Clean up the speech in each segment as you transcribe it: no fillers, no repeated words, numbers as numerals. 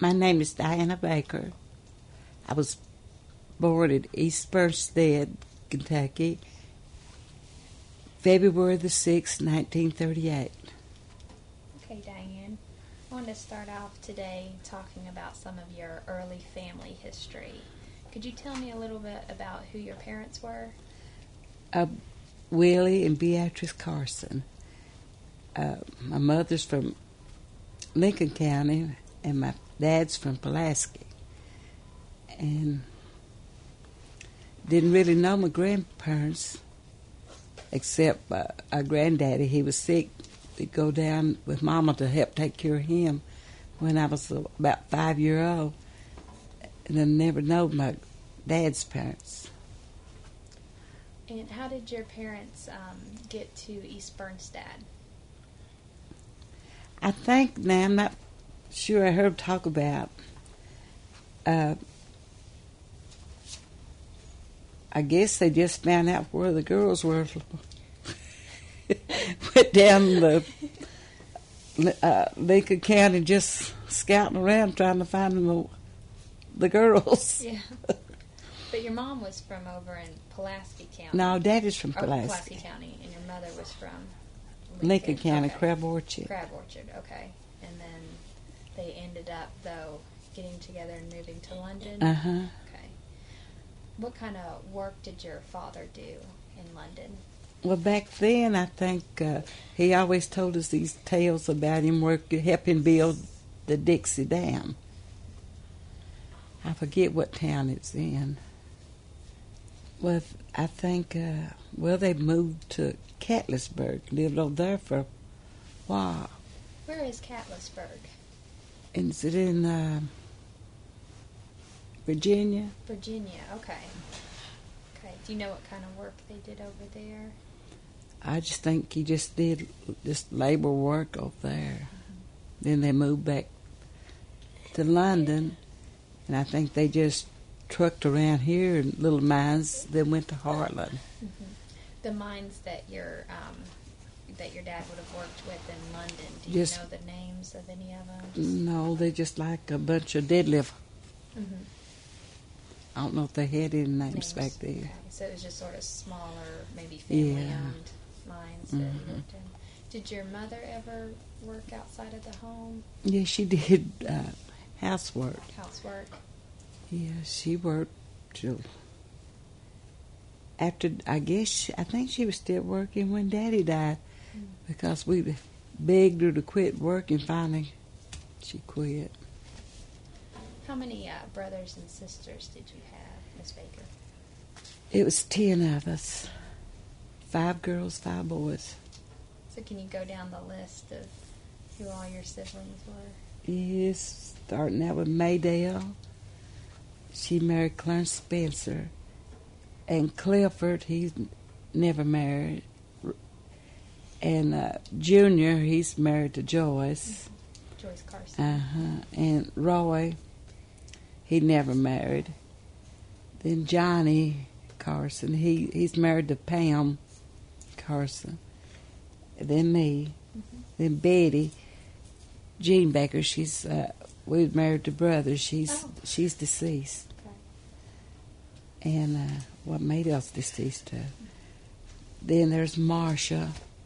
My name is Diana Baker. I was born at East Bernstead, Kentucky, February the 6th, 1938. Okay, Diane. I want to start off today talking about some of your early family history. Could you tell me a little bit about who your parents were? Willie and Beatrice Carson. My mother's from Lincoln County, and my dad's from Pulaski. And didn't really know my grandparents, except our granddaddy. He was sick. We'd go down with Mama to help take care of him when I was about 5 years old. And I never know my dad's parents. And how did your parents get to East Bernstead? I think, now I'm not sure I heard talk about, I guess they just found out where the girls were. Went down the Lincoln County just scouting around trying to find the girls. Yeah. But your mom was from over in Pulaski County. No, Daddy's from Pulaski. Pulaski. County, and your mother was from Lincoln County, okay. Crab Orchard. Crab Orchard, okay. And then they ended up, though, getting together and moving to London? Uh-huh. Okay. What kind of work did your father do in London? Well, back then, I think he always told us these tales about him helping build the Dixie Dam. I forget what town it's in. Well, I think, they moved to Catlettsburg, lived over there for a while. Where is Catlettsburg? Is it in Virginia? Virginia, okay. Okay. Do you know what kind of work they did over there? I just think he just did just labor work over there. Mm-hmm. Then they moved back to London, and I think they just trucked around here in little mines, then went to Harlan. Mm-hmm. The mines that your dad would have worked with in London, do you know the names of any of them? No, they're just like a bunch of deadlift. Mm-hmm. I don't know if they had any names back there. Okay. So it was just sort of smaller, maybe family-owned mines that he worked in. Did your mother ever work outside of the home? Yeah, she did housework. Housework? Yeah, she worked till after, I think she was still working when Daddy died, because we begged her to quit working. Finally, she quit. How many brothers and sisters did you have, Miss Baker? It was 10 of us. 5 girls, 5 boys. So can you go down the list of who all your siblings were? Yes, starting out with Maydale. She married Clarence Spencer. And Clifford, he's never married. And Junior, he's married to Joyce. Joyce Carson. Uh-huh. And Roy, he never married. Then Johnny Carson, he's married to Pam Carson. Then me. Mm-hmm. Then Betty, Jean Baker, we were married to brothers. She's deceased. Okay. And what made us deceased too. Then there's Marcia,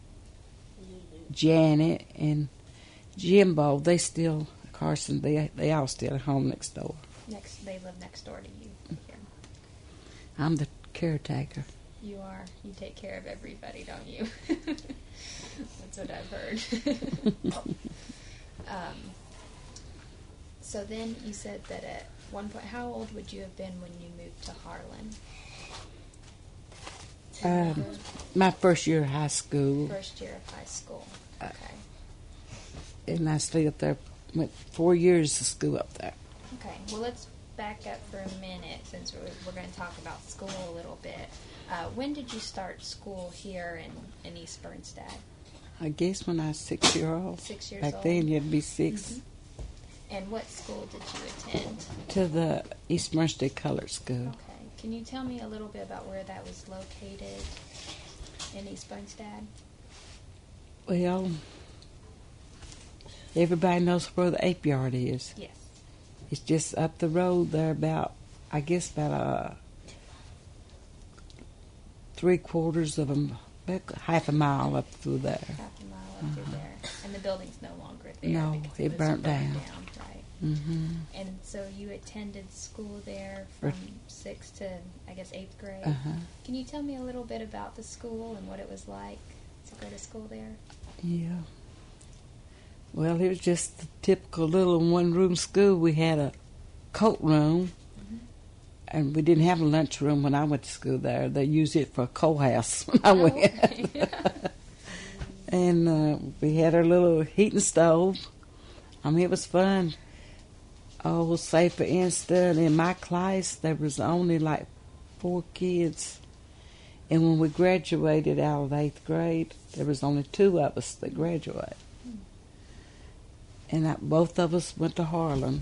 Janet, and Jimbo. They still, Carson, they all still at home next door. They live next door to you. Yeah. I'm the caretaker. You are. You take care of everybody, don't you? That's what I've heard. So then you said that at one point, how old would you have been when you moved to Harlan? My first year of high school. First year of high school. Okay. And I stayed up there, went 4 years to school up there. Okay. Well, let's back up for a minute since we're going to talk about school a little bit. When did you start school here in East Bernstead? I guess when I was 6 years old. 6 years Back old? then, you'd be 6. Mm-hmm. And what school did you attend? To the East Bernstead Colored School. Okay. Can you tell me a little bit about where that was located in East Bernstead? Well, everybody knows where the ape yard is. Yes. It's just up the road there about, I guess, about 3/4 of about half a mile up through there. Half a mile up through there. And the building's no longer there. No, because it was burnt down. Right. Mm-hmm. And so you attended school there from 6th to, I guess, 8th grade. Uh-huh. Can you tell me a little bit about the school and what it was like to go to school there? Yeah. Well, it was just the typical little one-room school. We had a coat room, and we didn't have a lunchroom when I went to school there. They used it for a coal house when I went. Okay. And we had our little heating stove. I mean, it was fun. Oh, say for instance, in my class, there was only like 4 kids. And when we graduated out of 8th grade, there was only 2 of us that graduated. And both of us went to Harlan.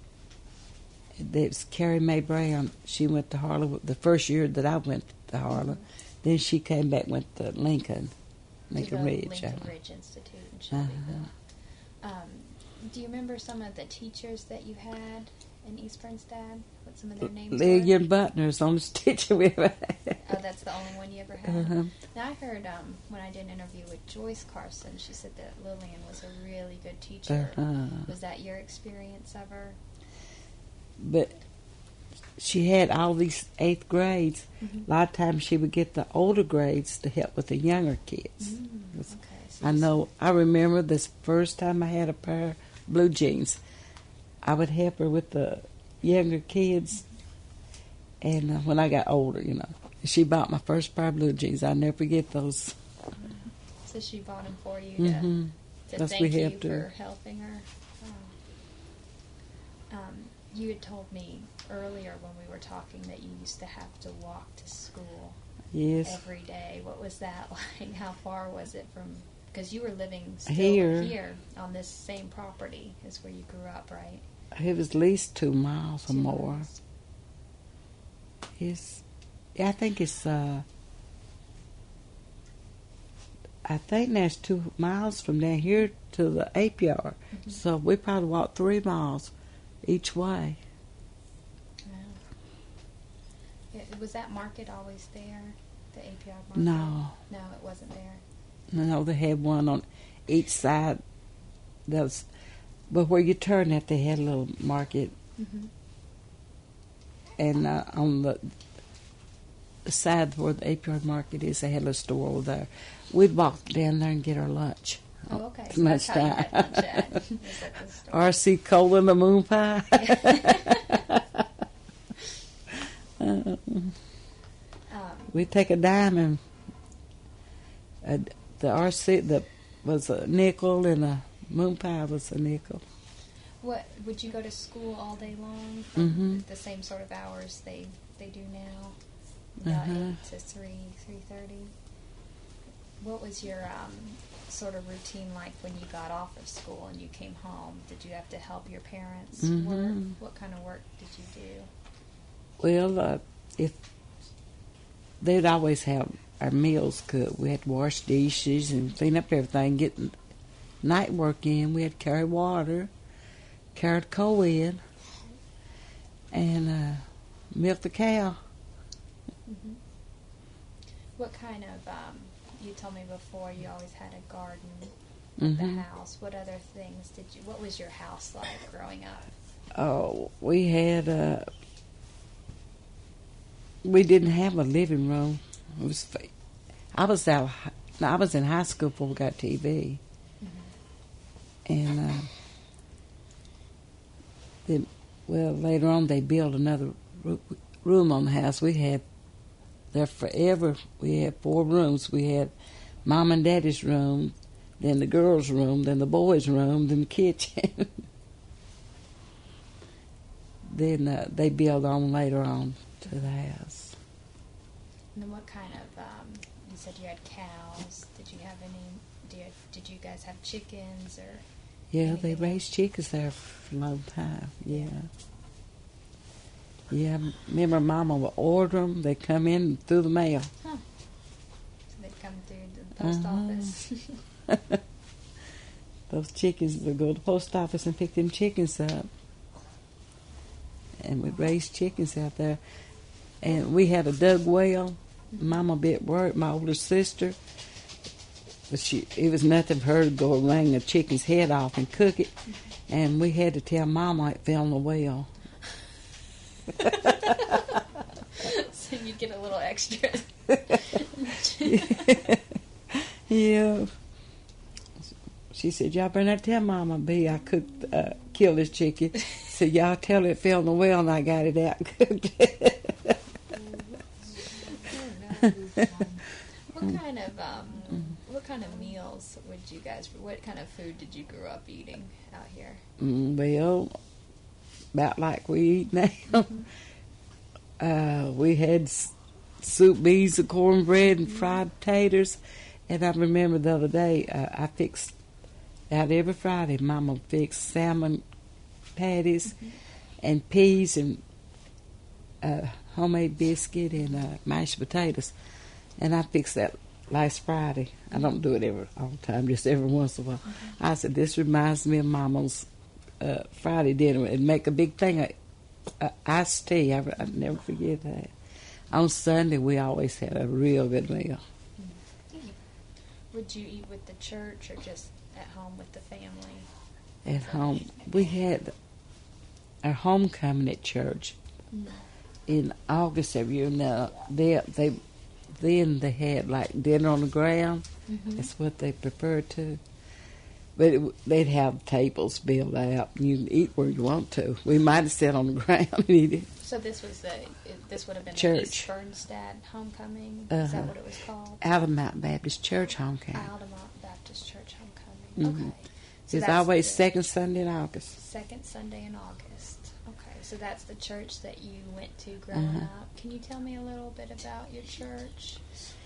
It's Carrie Mae Brown. She went to Harlan the first year that I went to Harlan. Then she came back, went to Lincoln Ridge. Lincoln Ridge Institute in Shelbyville. Do you remember some of the teachers that you had in East Grinstead? What some of their names were? Lillian Butner is the only teacher we ever had. Oh, that's the only one you ever had? Uh-huh. Now, I heard when I did an interview with Joyce Carson, she said that Lillian was a really good teacher. Uh-huh. Was that your experience of her? But she had all these 8th grades. A lot of times she would get the older grades to help with the younger kids. Okay. So I remember this first time I had a pair of blue jeans. I would help her with the younger kids. And when I got older, she bought my first pair of blue jeans. I'll never forget those. So she bought them for you to That's thank we you helped for her. helping her. You had told me earlier when we were talking that you used to have to walk to school Yes. every day. What was that like? How far was it from? Because you were living still here on this same property is where you grew up, right? It was at least 2 miles or 2 more. miles. I think that's 2 miles from down here to the ape yard. So we probably walked 3 miles each way. Wow. Was that market always there? The ape yard market? No. No, it wasn't there. No, they had one on each side. But where you turn at, they had a little market. And on the side where the ape yard market is, they had a little store over there. We'd walk down there and get our lunch. Oh, okay. At So that's how you lunchtime. had lunch at. Was at the store. R.C. Cole and the moon pie. We'd take a dime and the R.C. that was a nickel and a moon pie was a nickel. What would you go to school all day long? The same sort of hours they do now, about 8 to 3:30. What was your sort of routine like when you got off of school and you came home? Did you have to help your parents work? What kind of work did you do? Well, if they'd always have our meals cooked, we had to wash dishes and clean up everything, get night work in. We had to carry water, carry the coal in, and milk the cow. What kind of, you told me before you always had a garden at the house. What other things what was your house like growing up? Oh, we had, we didn't have a living room. I was in high school before we got TV. And then, later on they built another room on the house. We had there forever. We had 4 rooms. We had Mom and Daddy's room, then the girls' room, then the boys' room, then the kitchen. Then they built on later on to the house. And then what kind of, you said you had cows. Did you have any, did you guys have chickens or? Yeah, they anything raised chickens there for a long time, yeah. Yeah, remember Mama would order them. They'd come in through the mail. Huh. So they'd come through the post office. Those chickens would go to the post office and pick them chickens up. and we raised chickens out there. And we had a dug well. Mama be at work, my older sister. But it was nothing for her to go and wring a chicken's head off and cook it. And we had to tell Mama it fell in the well. So you'd get a little extra. Yeah. She said, y'all better not tell Mama B I cooked, killed this chicken. So y'all tell her it fell in the well and I got it out and cooked it. What kind of meals would you guys? What kind of food did you grow up eating out here? Well, about like we eat now. We had soup, beans, and cornbread, and fried potatoes. And I remember the other day, I fixed out every Friday. Mama fixed salmon patties and peas and homemade biscuit and mashed potatoes. And I fixed that last Friday. I don't do it all the time, just every once in a while. I said, this reminds me of Mama's Friday dinner. And make a big thing of iced tea. I'd never forget that. On Sunday, we always had a real good meal. Would you eat with the church or just at home with the family? At home. We had our homecoming at church in August every year. Now, then they had like dinner on the ground. That's what they preferred to. But they'd have tables built out, and you can eat where you want to. We might have sat on the ground and eat it. So this would have been Church. the East Bernstadt homecoming. Is that what it was called? Altamont Baptist Church homecoming. Altamont Baptist Church homecoming. Okay. So It's that's always the second Sunday in August. second Sunday in August. Okay. So that's the church that you went to growing up. Can you tell me a little bit about your church?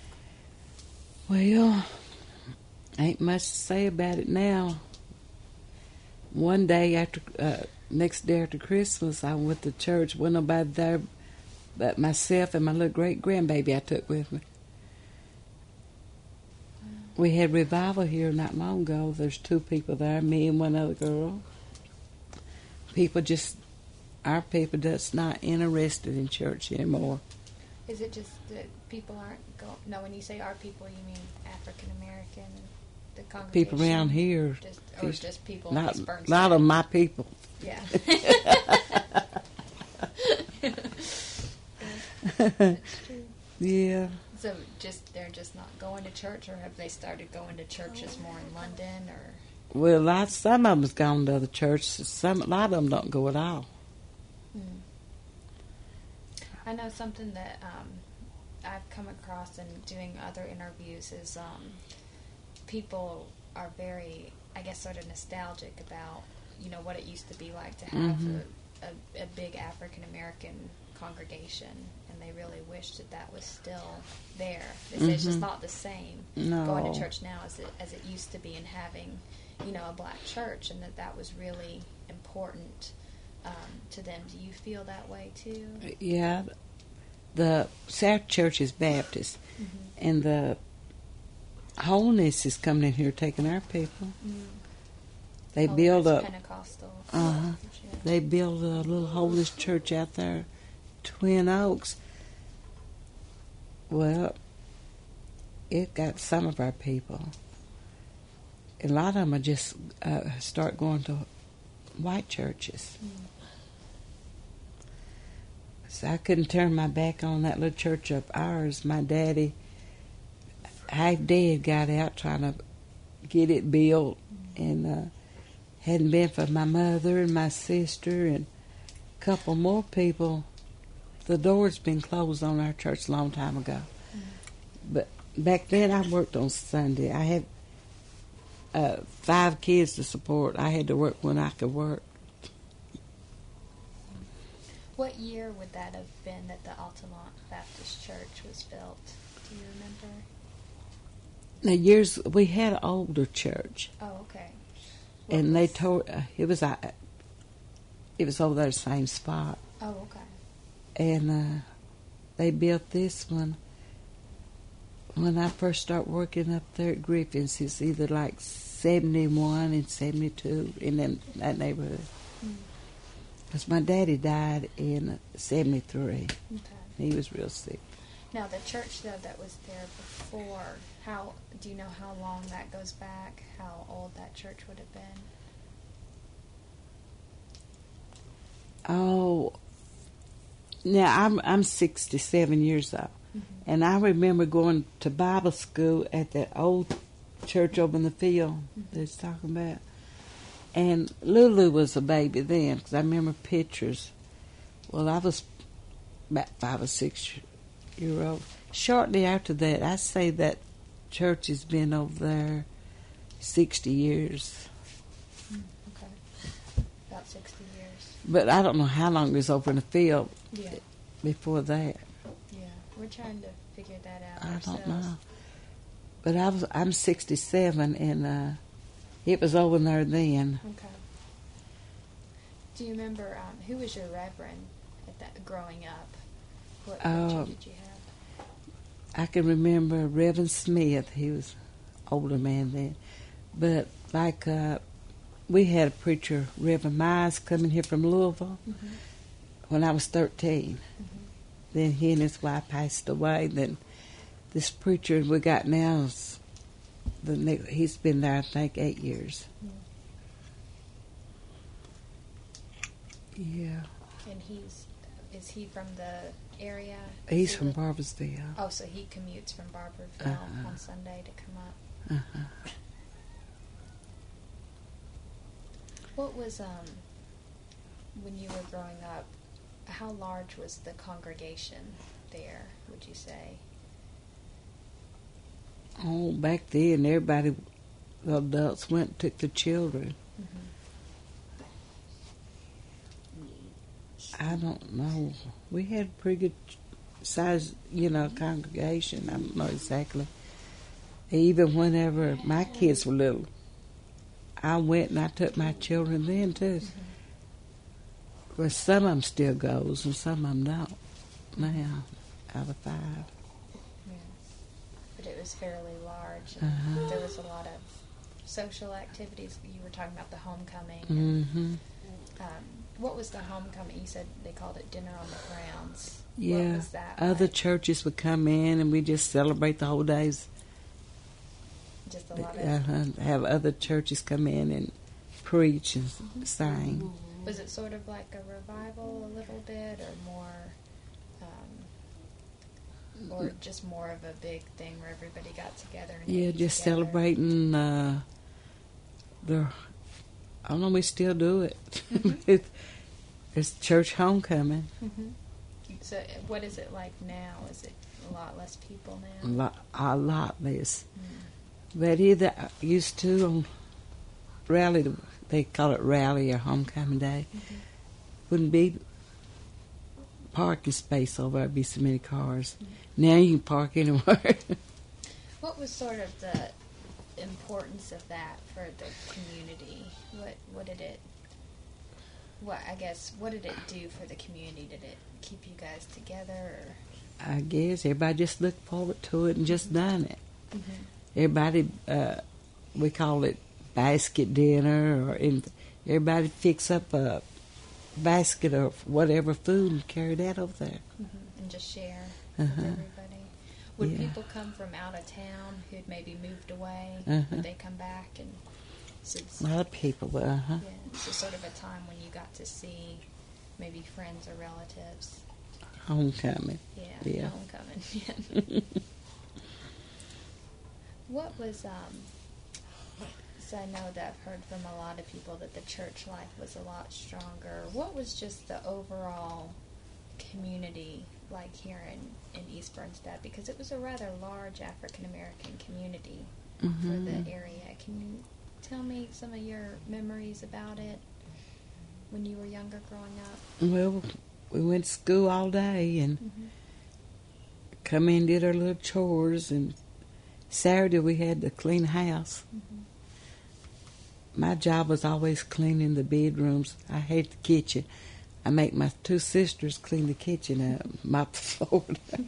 Well, ain't much to say about it now. One day next day after Christmas, I went to church. Wasn't nobody there but myself and my little great-grandbaby I took with me. We had revival here not long ago. There's 2 people there, me and one other girl. Our people just not interested in church anymore. Is it just that people aren't going? No, when you say our people, you mean African American, the congregation? People around here. Just people. Not in East a Bernstadt? lot of my people. Yeah. Yeah. So they're just not going to church, or have they started going to churches more in London, or? Well, some of them's gone to other churches. A lot of them don't go at all. I know something that I've come across in doing other interviews is people are very, I guess, sort of nostalgic about, what it used to be like to have a big African American congregation, and they really wish that was still there. They say it's just not the same going to church now as it used to be, and having, a black church, and that was really important to them. Do you feel that way too? Yeah. The South Church is Baptist, and the Holiness is coming in here taking our people. They build a Pentecostal. They build a little Holiness church out there, Twin Oaks. Well, it got some of our people. A lot of them are just start going to white churches. So I couldn't turn my back on that little church of ours. My daddy, half dead, got out trying to get it built, and hadn't been for my mother and my sister and a couple more people, the door's been closed on our church a long time ago. But back then I worked on Sunday. I had 5 kids to support. I had to work when I could work. What year would that have been that the Altamont Baptist Church was built? Do you remember? Now, we had an older church. Oh, okay. And they told it was over there, same spot. Oh, okay. And they built this one when I first started working up there at Griffin's. It's either like 71 and 72 in that neighborhood. Because my daddy died in 73. Okay. He was real sick. Now, the church, though, that was there before, do you know how long that goes back? How old that church would have been? Oh, now I'm 67 years old. Mm-hmm. And I remember going to Bible school at that old church over in the field that he's talking about. And Lulu was a baby then, because I remember pictures. Well, I was about 5 or 6 year old. Shortly after that, I say that church has been over there 60 years. Okay. About 60 years. But I don't know how long it was over in the field Yeah. before that. Yeah, we're trying to figure that out I ourselves. don't know. But I'm 67, and it was over there then. Okay. Do you remember who was your reverend at that growing up? What preacher did you have? I can remember Reverend Smith. He was an older man then. But like we had a preacher, Reverend Mize, coming here from Louisville when I was 13. Then he and his wife passed away. Then this preacher we got now is he's been there, I think, 8 years. Yeah. And is he from the area? He's from Barbersville. Oh, so he commutes from Barbersville on Sunday to come up. What was, when you were growing up, how large was the congregation there, would you say? Oh, back then, everybody, the adults went and took the children. I don't know. We had a pretty good size, congregation. I don't know exactly. Even whenever my kids were little, I went and I took my children then, too. Well, some of them still goes and some of them don't now, out of 5. But it was fairly large. And there was a lot of social activities. You were talking about the homecoming. And, what was the homecoming? You said they called it Dinner on the Grounds. Yeah. What was that Other like? churches would come in and we just celebrate the whole days. Just a lot of... Have other churches come in and preach and sing. Was it sort of like a revival a little bit, or more... or just more of a big thing where everybody got together and ate just together? celebrating I don't know, we still do it. It's church homecoming. So what is it like now? Is it a lot less people now? A lot less. But either used to on rally, they call it rally or homecoming day, wouldn't be parking space over there, be so many cars. Now you can park anywhere. What was sort of the importance of that for the community? What did it do for the community? Did it keep you guys together? Or? I guess everybody just looked forward to it and just done it. Everybody, we call it basket dinner, everybody fix up a basket of whatever food and carry that over there. And just share with everybody. Would people come from out of town who'd maybe moved away? Would they come back? And a lot of people, Yeah, so sort of a time when you got to see maybe friends or relatives. Homecoming. Yeah. Homecoming. What was, so I know that I've heard from a lot of people that the church life was a lot stronger. What was just the overall community like here in East Bernstead? Because it was a rather large African-American community for the area. Can you tell me some of your memories about it when you were younger growing up? Well, we went to school all day and come in and did our little chores, and Saturday we had to clean the house. My job was always cleaning the bedrooms. I hate the kitchen. I make my 2 sisters clean the kitchen up, mop the floor.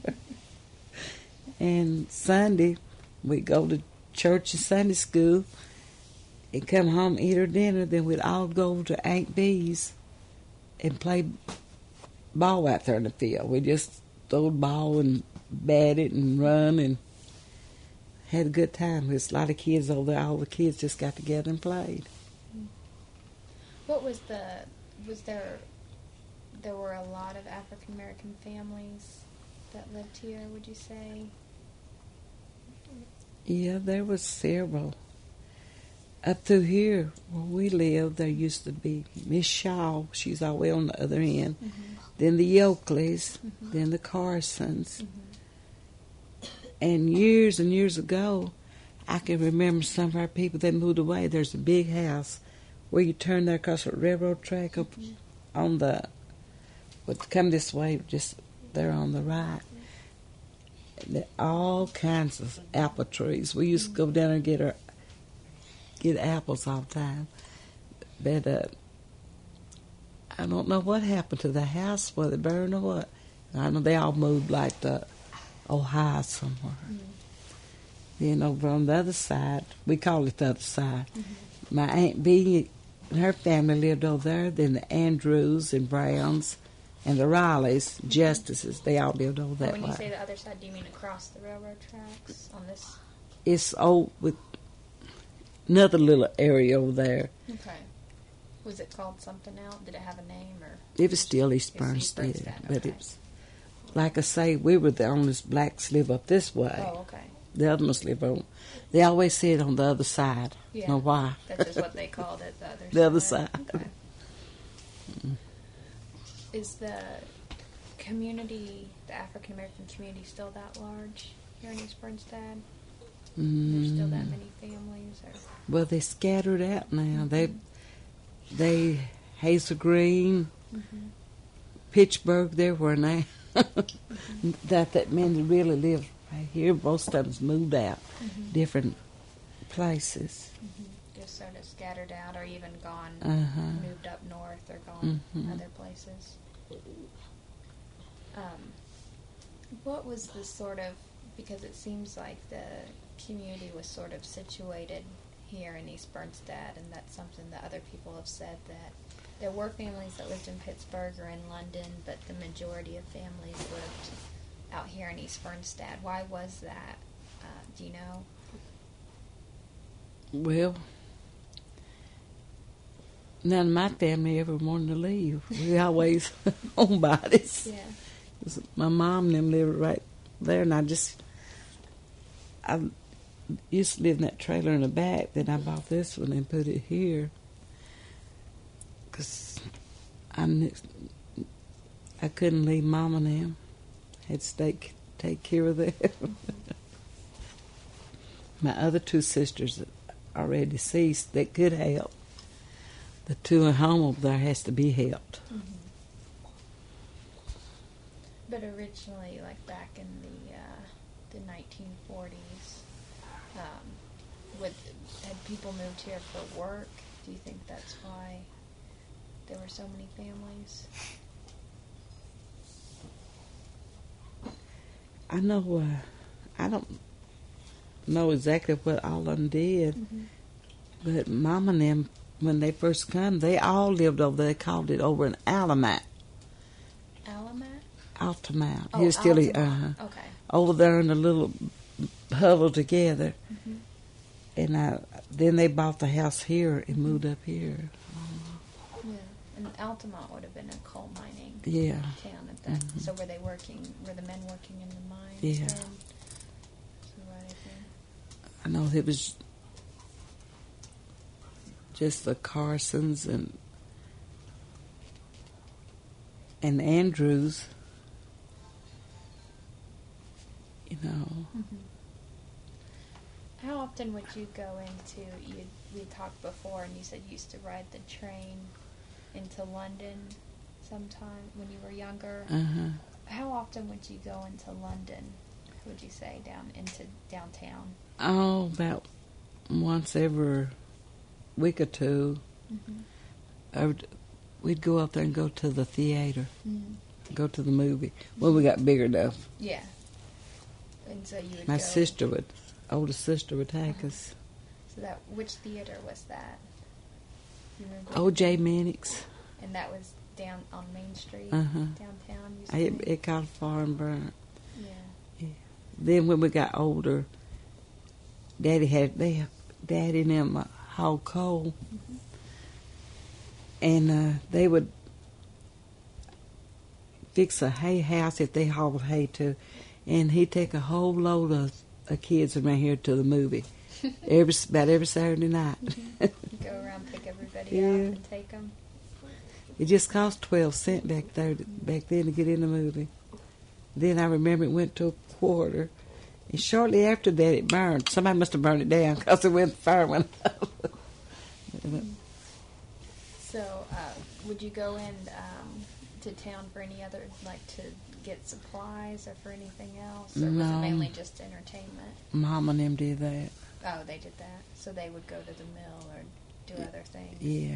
And Sunday, we'd go to church and Sunday school and come home, eat our dinner. Then we'd all go to Aunt Bee's and play ball out there in the field. We just throw the ball and bat it and run and had a good time. There's a lot of kids over there. All the kids just got together and played. What was there were a lot of African American families that lived here, would you say? Yeah, there was several. Up through here where we lived, there used to be Miss Shaw. She's all the way on the other end. Then the Yoakleys, then the Carsons. And years ago, I can remember some of our people that moved away. There's a big house where you turn there across the railroad track up on the, come this way, just there on the right. There all kinds of apple trees. We used to go down and get apples all the time. But I don't know what happened to the house, whether it burned or what. I know they all moved like to Ohio somewhere. Then over on the other side, we call it the other side, my Aunt Bee and her family lived over there. Then the Andrews and Browns and the Rileys, Justices, they all lived over that way. When you say the other side, do you mean across the railroad tracks on this? It's old with another little area over there. Okay. Was it called something else? Did it have a name? Or it was still East Bernstein, but it was, like I say, we were the only blacks live up this way. Oh, okay. The other ones live on. They always said on the other side. Yeah. Know why? That's just what they called it. The other side. The other side. Okay. Is the community, the African American community, still that large here in East Bernstein? There's still that many families? Or? Well, they scattered out now. They Hazel Green, Pittsburgh, there were now. that many really lived right here. Most of them's moved out, different places. Just sort of scattered out, or even gone, moved up north, or gone other places. What was the sort of, because it seems like the community was sort of situated here in East Bernstein, and that's something that other people have said, that there were families that lived in Pittsburgh or in London, but the majority of families lived out here in East Bernstein. Why was that? Do you know? Well, none of my family ever wanted to leave. We always homebodies. Yeah. My mom and them lived right there, and I used to live in that trailer in the back. Then I bought this one and put it here because I couldn't leave Mom and them. Had to take care of them. My other two sisters are already deceased that could help. The two at home over there has to be helped. But originally, like back in the 1940s, had people moved here for work? Do you think that's why there were so many families? I know. I don't know exactly what all of them did, but Mom and them, when they first come, they all lived over there. They called it over in Altamont. Altamont. Oh, Altamont. Okay. Over there in a little huddle together. And then they bought the house here and moved up here. Yeah, and Altamont would have been a coal mining town at that. So were the men working in the mines? Yeah. Then? So right there. I know it was just the Carsons and Andrews. You know. How often would you go into, we talked before and you said you used to ride the train into London sometime when you were younger. How often would you go into London, would you say, down into downtown? Oh, about once every week or two. We'd go up there and go to the theater, go to the movie. When we got bigger enough. Yeah. And so you would My go... oldest sister would take us. So which theater was that? You remember? O.J. Minix. And that was down on Main Street, Uh-huh. downtown. Used to be? It caught fire and burnt. Yeah. Then when we got older, Daddy and them hauled coal, Mm-hmm. and they would fix a hay house if they hauled hay to, and he'd take a whole load of kids around here to the movie about every Saturday night. Mm-hmm. Go around, pick everybody Yeah. up, and take them. It just cost 12 cents back then to get in the movie. Then I remember it went to a quarter. And shortly after that, it burned. Somebody must have burned it down because the fire went up. So, would you go in to town for any other, like to get supplies or for anything else? Or was it No. mainly just entertainment? Mom and them did that. Oh, they did that. So they would go to the mill or do other things. Yeah.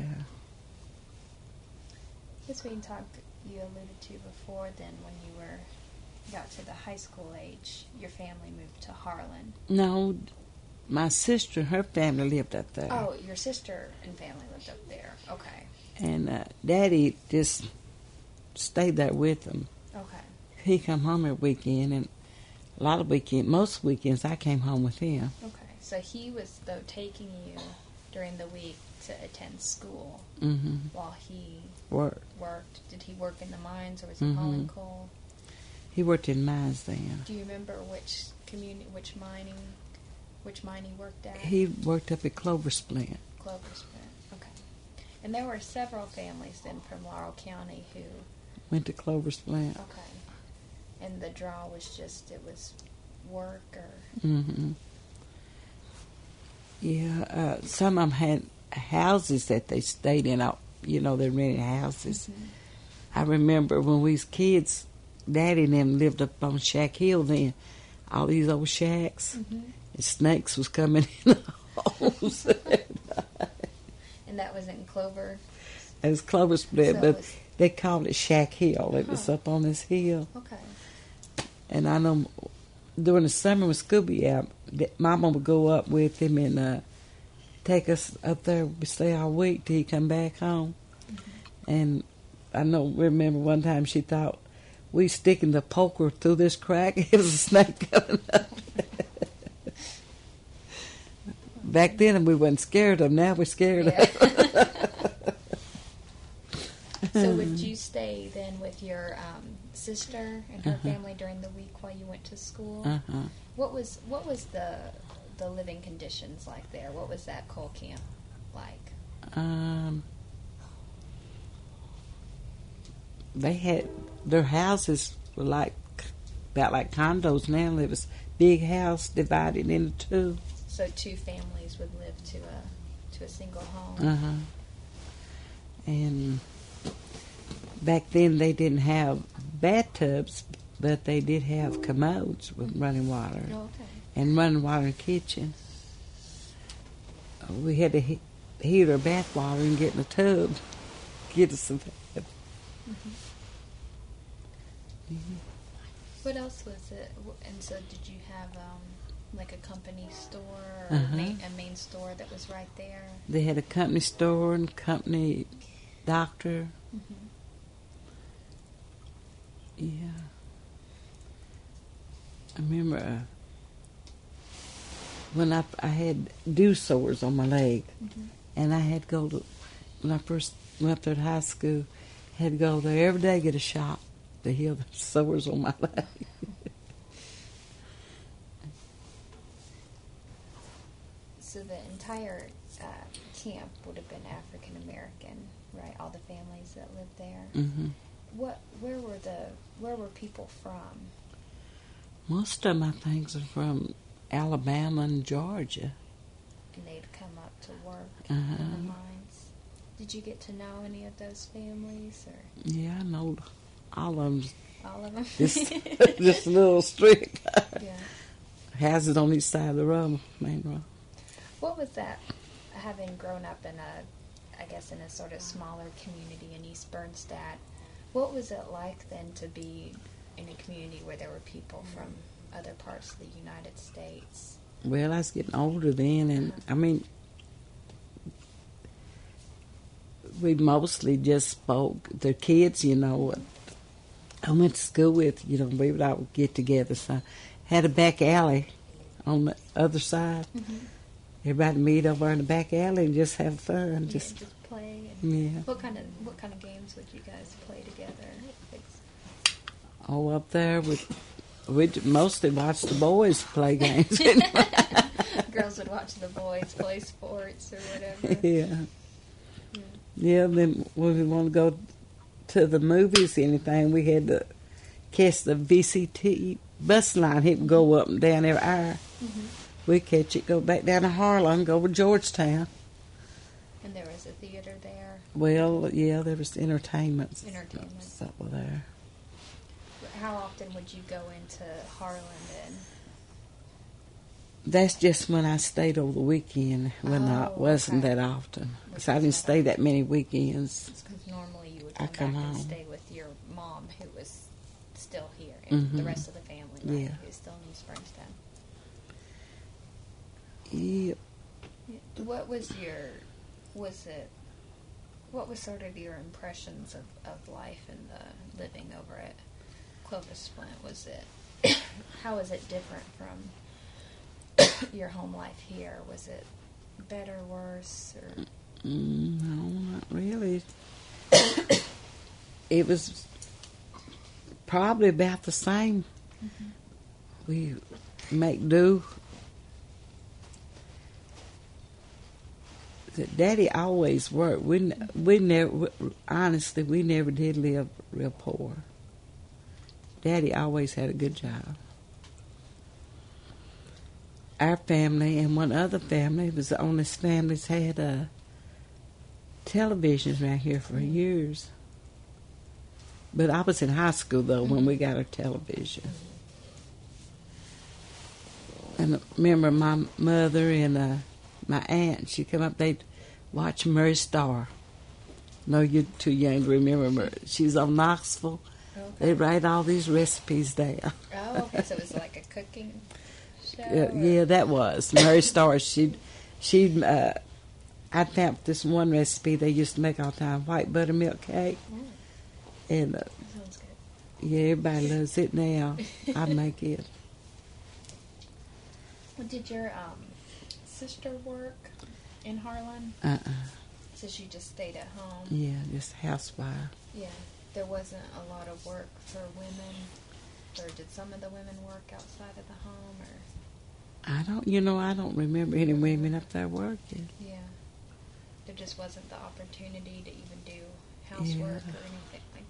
This being talked, you alluded to before. Then, when you got to the high school age, your family moved to Harlan. No, my sister and her family lived up there. Oh, your sister and family lived up there. Okay. And Daddy just stayed there with them. Okay. He come home every weekend, and most weekends I came home with him. Okay. So he was, though, taking you during the week to attend school Mm-hmm. while he Worked. Did he work in the mines or was he Mhm. hauling coal? He worked in mines then. Do you remember which mine he worked at? He worked up at Clover Splint. Clover Sprint. Okay. And there were several families then from Laurel County who. Went to Clover Splint. Okay. And the draw was just, it was work or. Mm-hmm. Yeah, some of them had houses that they stayed in. They rented houses. Mhm. I remember when we was kids, Daddy and them lived up on Shack Hill then. All these old shacks. Mhm. And snakes was coming in the holes. And that was in Clover. It was Clover Splint, So but it was- they called it Shack Hill. It was Huh. up on this hill. Okay. And I know during the summer when school be out, Mama would go up with him and take us up there. We stay all week till he come back home. Mm-hmm. And I remember one time she thought we sticking the poker through this crack. It was a snake coming up. Back then we wasn't scared of them. Now we're scared of them. So would you stay then with your sister and her Uh-huh. family during the week while you went to school? Uh-huh. What was the living conditions like there? What was that coal camp like? They had their houses were about like condos now. It was big house divided into two. So two families would live to a single home. Uh-huh. And back then they didn't have bathtubs, but they did have commodes with running water Oh, okay. and running water in the kitchen. We had to heat our bath water and get in the tub, get us some bath. What else was it? And so did you have like a company store or Uh-huh. a main store that was right there? They had a company store and company doctor. Mm-hmm. Yeah. I remember when I had dew sores on my leg, Mm-hmm. and I had to go to, when I first went up there to high school, had to go there every day get a shot to heal the sores on my leg. So the entire camp would have been African American, right? All the families that lived there. Mm-hmm. Where were people from? Most of my things are from Alabama and Georgia. And they'd come up to work Uh-huh. in the mines. Did you get to know any of those families, or Yeah, I know all of them. all of them? Just a little street. Yeah. Houses on each side of the road, main road. What was that, having grown up in a sort of smaller community in East Bernstadt? What was it like then to be in a community where there were people from other parts of the United States? Well, I was getting older then, and I mean, we mostly just spoke. The kids, I went to school with, we would all get together. So had a back alley on the other side. Mm-hmm. Everybody meet over in the back alley and just have fun. Just play. Yeah. What kind of games would you guys play together? Oh, up there we mostly watch the boys play games. Girls would watch the boys play sports or whatever. Yeah. Yeah, then when we want to go to the movies, anything, we had to catch the VCT bus line. It would go up and down every hour. Mm-hmm. We'd catch it, go back down to Harlan, go to Georgetown. And there was a theater there? Well, yeah, there was entertainment. Entertainment. Stuff there. How often would you go into Harlan then? That's just when I stayed over the weekend, when I wasn't that often. Because I didn't stay that many weekends. Because normally you would come back home and stay with your mom, who was still here, and the rest of the family, right? Yeah. Who's still in East Springstown. Yep. What was sort of your impressions of life and the living over at Clovis Flint? How was it different from your home life here? Was it better, worse, or? No, not really. It was probably about the same. Mm-hmm. We make do. Daddy always worked. We never, honestly, we never did live real poor. Daddy always had a good job. Our family and one other family was the only families had televisions around here for years. But I was in high school, though, when we got our television. And I remember my mother and my aunt, she'd come up, they'd watch Murray Starr. No, you're too young to remember Murray. She's on Knoxville. Okay. They'd write all these recipes down. Oh, okay, so it was like a cooking show? Yeah, that was. Murray Starr, I found this one recipe they used to make all the time, white buttermilk cake. And That sounds good. yeah, everybody loves it now. I make it. Well, did your sister work in Harlan? So she just stayed at home? Yeah, just housewife. Yeah. There wasn't a lot of work for women, or did some of the women work outside of the home, or? I don't remember any women up there working. Yeah. There just wasn't the opportunity to even do housework or anything like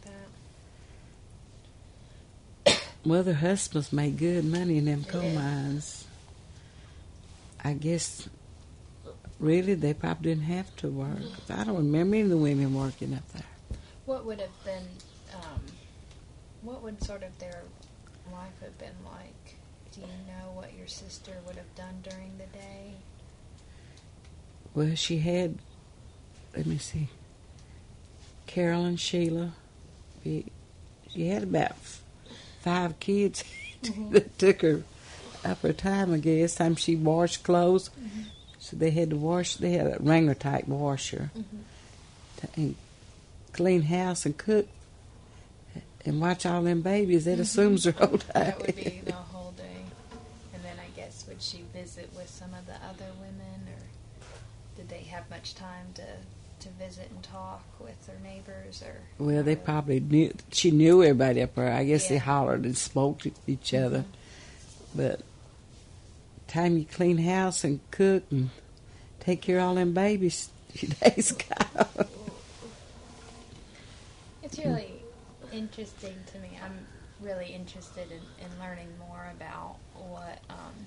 that. Well, their husbands made good money in them coal mines. I guess, really, they probably didn't have to work. I don't remember any of the women working up there. What would have been, what would sort of their life have been like? Do you know what your sister would have done during the day? Well, she had, let me see, Carolyn, Sheila. She had about 5 kids. That took her up her time, I guess. Time she washed clothes. So they had a wringer type washer. And clean house and cook and watch all them babies. That assumes her whole day. That would be the whole day. And then I guess would she visit with some of the other women, or did they have much time to visit and talk with their neighbors? Or well, they probably knew. She knew everybody up there. I guess they hollered and spoke to each other. But time you clean house and cook and take care of all them babies, days go. It's really interesting to me. I'm really interested in learning more about what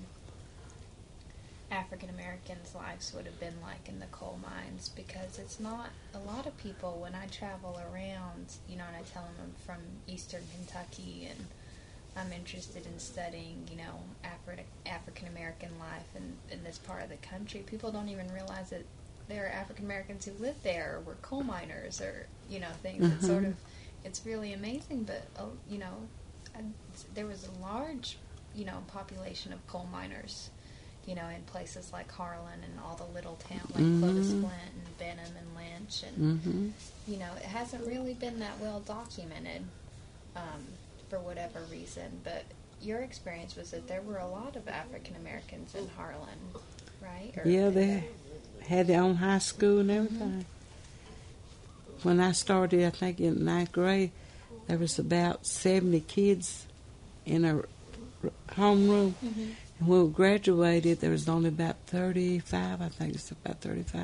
African Americans' lives would have been like in the coal mines, because it's not a lot of people. When I travel around, and I tell them I'm from Eastern Kentucky and I'm interested in studying, African American life in this part of the country, people don't even realize that there are African Americans who live there or were coal miners, or things. It's sort of, it's really amazing. But there was a large population of coal miners in places like Harlan and all the little towns like Clovis Flint and Benham and Lynch. And, it hasn't really been that well documented for whatever reason. But your experience was that there were a lot of African Americans in Harlan, right? Yeah, they had their own high school and everything. When I started, I think in 9th grade, there was about 70 kids in a homeroom. And when we graduated, there was only about 35. I think it's about 35.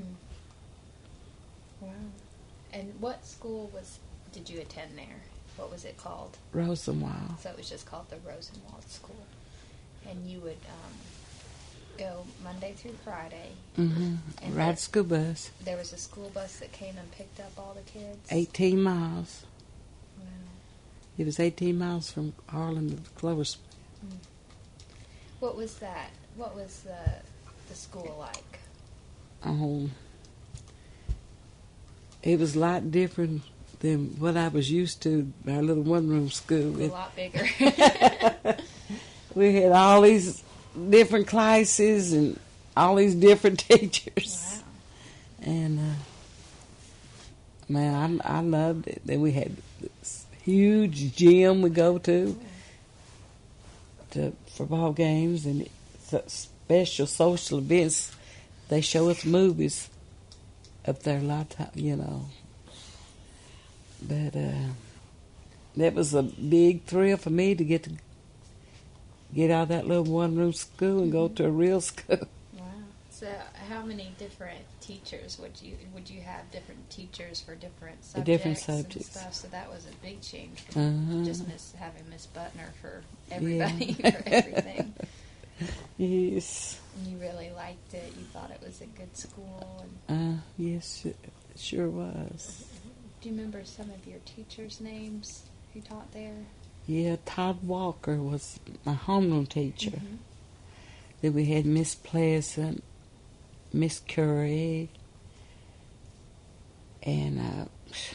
Wow. And what school did you attend there? What was it called? Rosenwald. So it was just called the Rosenwald School. And you would go Monday through Friday. And ride a school bus. There was a school bus that came and picked up all the kids? 18 miles. Wow. It was 18 miles from Harlan to Clovis. What was that? What was the school like? It was a lot different than what I was used to, our little one-room school. A lot bigger. We had all these different classes and all these different teachers. Wow. And, man, I loved it. Then we had this huge gym we go to for ball games and special social events. They show us movies up there a lot of time, But that was a big thrill for me to get out of that little one-room school and go to a real school. Wow. So how many different teachers would you have different teachers for different subjects? And stuff? So that was a big change from just having Miss Butner for everybody, for everything. Yes. And you really liked it. You thought it was a good school. Yes, it sure was. Do you remember some of your teachers' names who taught there? Yeah, Todd Walker was my homeroom teacher. Then we had Miss Pleasant, Miss Curry, and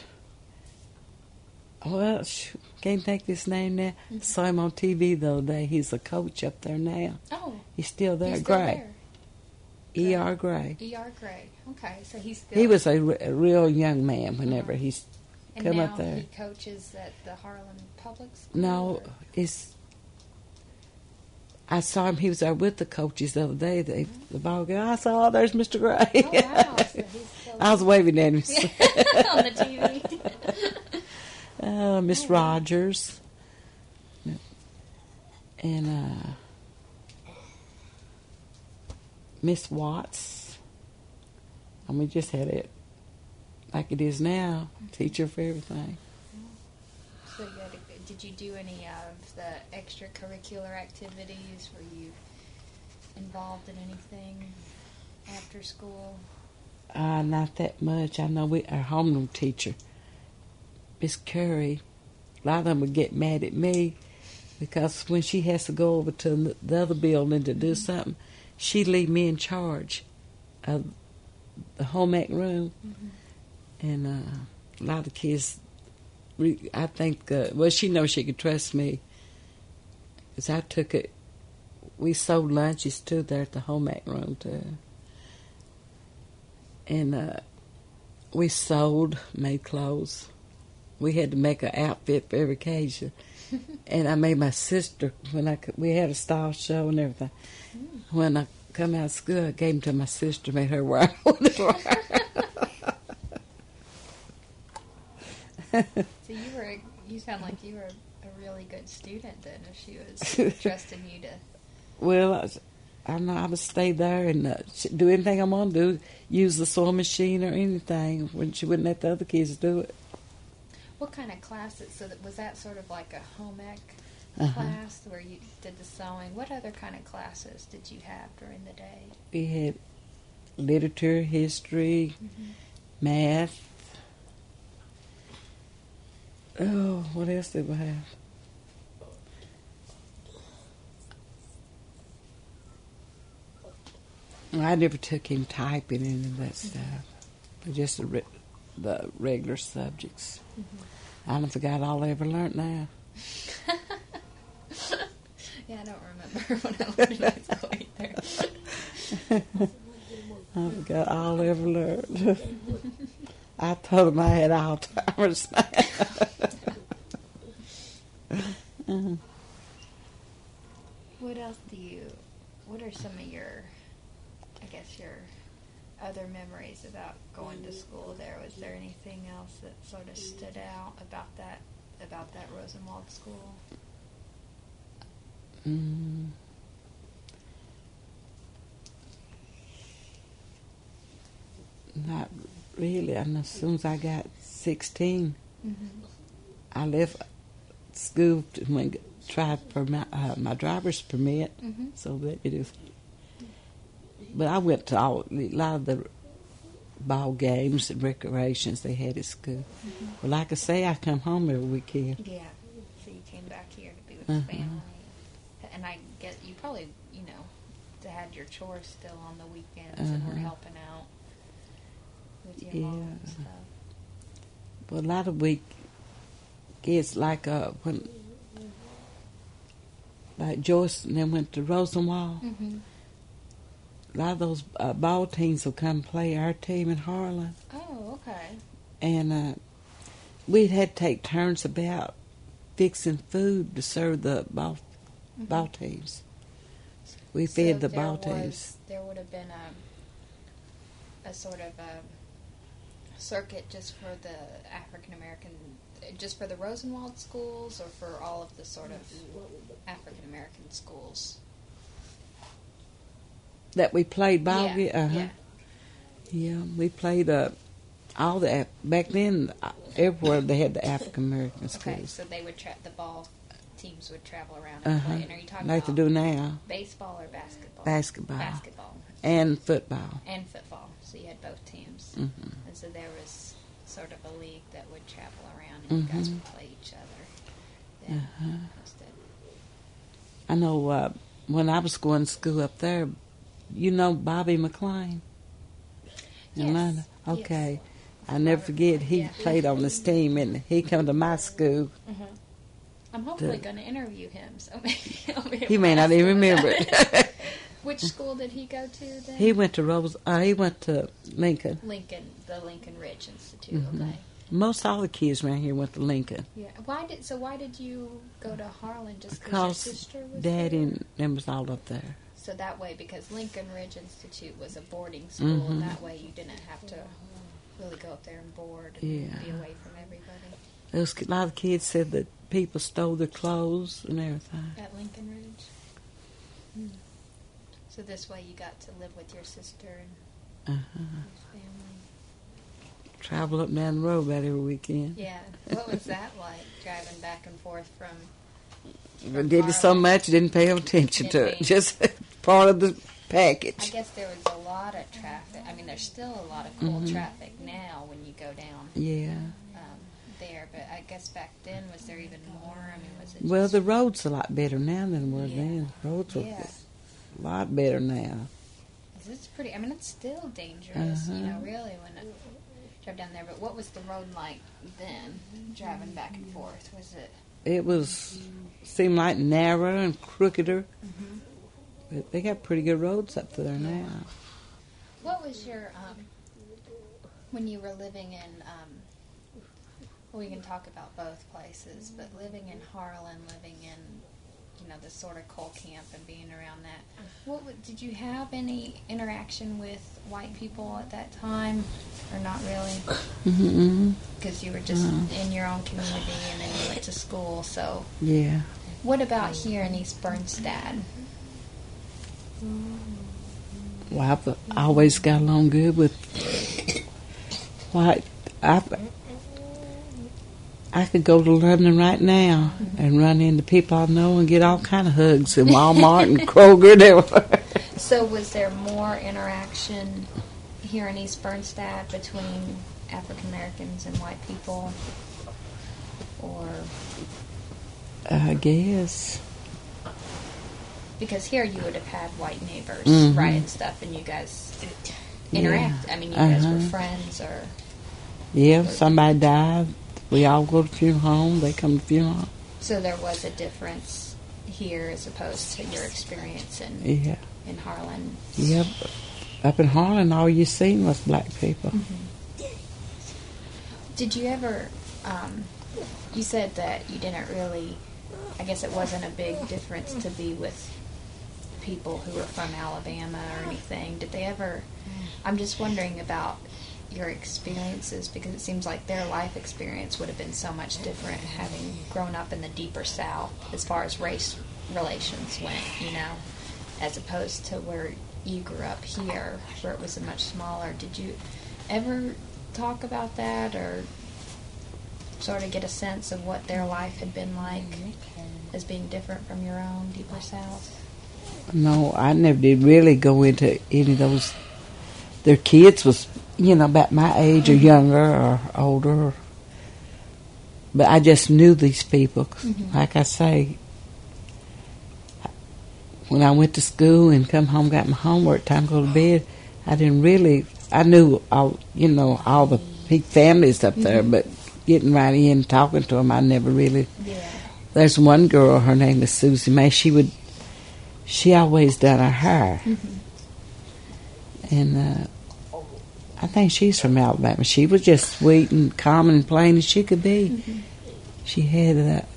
can't think of his name now. Saw him on TV the other day. He's a coach up there now. Oh, he's still there. He's still Gray. there. E.R. Gray. E.R. Gray. Okay, so he's still. He was a real young man whenever he's come up there. And now he coaches at the Harlan Public School? No, I saw him. He was there with the coaches the other day. The ball game. I saw, there's Mr. Gray. Oh, wow. So he's still I was waving at him. on the TV. Miss Rogers. And Miss Watts. And we just had it like it is now. Teacher for everything. So did you do any of the extracurricular activities? Were you involved in anything after school? Not that much. I know our homeroom teacher, Miss Curry, a lot of them would get mad at me because when she has to go over to the other building to do something, she'd leave me in charge of the home ec room. And a lot of kids, I think, she knows she could trust me because I took it. We sold lunches too there at the home ec room too. And we made clothes. We had to make an outfit for every occasion. And I made my sister, we had a style show and everything. When I come out of school, I gave them to my sister, made her wear them. So you sound like you were a really good student then, if she was trusting you to. Well, I would stay there and do anything I want to do, use the sewing machine or anything when she wouldn't let the other kids do it. What kind of classes? So was that sort of like a home ec class where you did the sewing? What other kind of classes did you have during the day? We had literature, history, math. Oh, what else did we have? I never took him typing any of that stuff. Just the regular subjects. I don't forgot all I ever learned now. Yeah, I don't remember when I learned in high school either. I forgot all I ever learned. I told him I had Alzheimer's. What are some of your other memories about going to school there? Was there anything else that sort of stood out about that Rosenwald school? Not really. And as soon as I got 16, I left school to try for my driver's permit. So that it is. But I went to a lot of the ball games and recreations they had at school. But like I say, I come home every weekend. Yeah. So you came back here to be with the family. And I guess you probably, had your chores still on the weekends and were helping out with your mom and stuff. But a lot of kids, like when Joyce and them went to Rosenwald, a lot of those ball teams will come play our team in Harlan. Oh, okay. And we'd had to take turns about fixing food to serve the ball teams. We fed the ball teams. There would have been a sort of a circuit just for the African American, just for the Rosenwald schools, or for all of the sort of African American schools that we played ball. Yeah, we played all the back then. Everywhere they had the African American schools. Okay, so they would the ball teams would travel around and play. And are you talking like about they do now? Baseball or basketball? Basketball. And football. So you had both teams. And so there was sort of a league that would travel around and you guys would play each other. I know when I was going to school up there, Bobby McLean in Atlanta? Okay. Yes. I never forget, he played on this team, and he come to my school. I'm hopefully going to interview him, so maybe he may not even remember it. Which school did he go to then? He went to Lincoln. The Lincoln Ridge Institute. Okay. Most all the kids around here went to Lincoln. Yeah. Why did you go to Harlan? Just because your sister was Daddy there? and them was all up there. So that way, because Lincoln Ridge Institute was a boarding school, and that way you didn't have to really go up there and board and be away from everybody. A lot of kids said that people stole their clothes and everything. At Lincoln Ridge? So this way you got to live with your sister and his family. Travel up and down the road about every weekend. Yeah. What was that like, driving back and forth from We did it so much, didn't pay attention to it. Just part of the package. I guess there was a lot of traffic. I mean, there's still a lot of cool traffic now when you go down there. But I guess back then, was there even more? I mean, was it Well, the road's a lot better now than they were then. The roads are a lot better now. It's pretty. I mean, it's still dangerous, really, when I drive down there. But what was the road like then, driving back and forth? Was it? It seemed like narrow and crookeder. But they got pretty good roads up there now. What was your, when you were living in, we can talk about both places, but living in Harlan, living in, this sort of coal camp and being around that, did you have any interaction with white people at that time, or not really? Because you were just in your own community and then you went to school, so. Yeah. What about here in East Bernstein? Well, I've always got along good with white. I could go to London right now and run into people I know and get all kind of hugs in Walmart and Kroger and everywhere. So was there more interaction here in East Bernstein between African Americans and white people? Or I guess. Because here you would have had white neighbors, right, and stuff, and you guys interact. Yeah. I mean, you guys were friends, or... Yeah, somebody died. We all go to funeral home. They come to funeral home. So there was a difference here as opposed to your experience in in Harlan. Yep. Up in Harlan, all you seen was black people. Mm-hmm. Did you ever, you said that you didn't really, I guess it wasn't a big difference to be with people who were from Alabama or anything. Did they ever, I'm just wondering about your experiences, because it seems like their life experience would have been so much different having grown up in the deeper South as far as race relations went, you know, as opposed to where you grew up here where it was a much smaller. Did you ever talk about that or sort of get a sense of what their life had been like as being different from your own deeper South? No, I never did really go into any of those. Their kids was, you know, about my age or younger or older. But I just knew these people. Mm-hmm. Like I say, when I went to school and come home, got my homework, time to go to bed, I didn't really, I knew all, you know, all the big families up there, but getting right in and talking to them, I never really. Yeah. There's one girl, her name is Susie Mae. She always done her hair. Mm-hmm. And I think she's from Alabama. She was just sweet and calm and plain as she could be. Mm-hmm. She had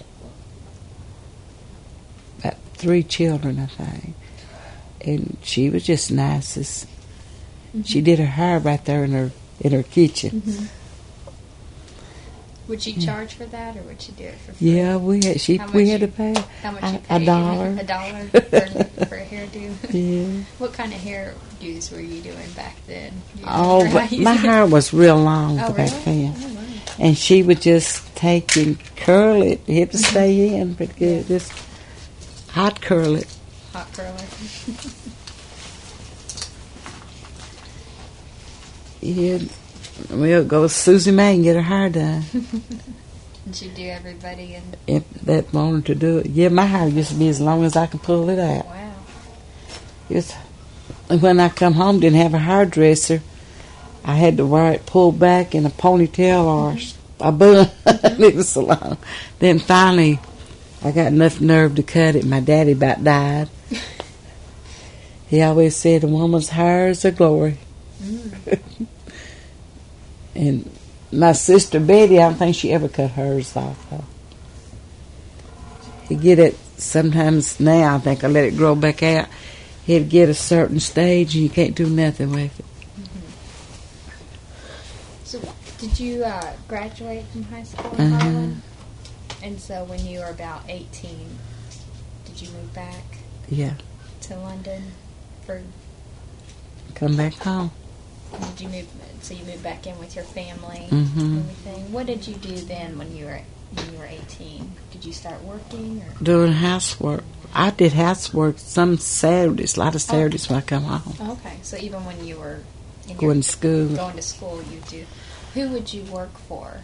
about 3 children, I think. And she was just nice as... Mm-hmm. She did her hair right there in her kitchen. Mm-hmm. Would you charge for that, or would she do it for free? Yeah, we had to pay. How much you paid? $1. $1 for a hairdo? Yeah. What kind of hairdos were you doing back then? My hair was real long back then. Oh, wow. And she would just take and curl it. It had to stay in pretty good. Just hot curl it. Hot curler. Yeah. We'll go with Susie Mae and get her hair done. Did she do everybody that wanted to do it? Yeah, my hair used to be as long as I could pull it out. Wow. When I come home, didn't have a hairdresser. I had to wear it pulled back in a ponytail or a bun. It was so long. Then finally, I got enough nerve to cut it. My daddy about died. He always said, a woman's hair is a glory. Mm. And my sister Betty, I don't think she ever cut hers off, though. He'd get it sometimes now, I think I let it grow back out. He'd get a certain stage and you can't do nothing with it. Mm-hmm. So did you graduate from high school in Harlan? And so when you were about 18, did you move back? Yeah. To London for... Come back home. Did you move? So you moved back in with your family and everything. What did you do then when you were 18? Did you start working or doing housework? I did housework some Saturdays, a lot of Saturdays when I come home. Okay, so even when you were going to school, you do. Who would you work for?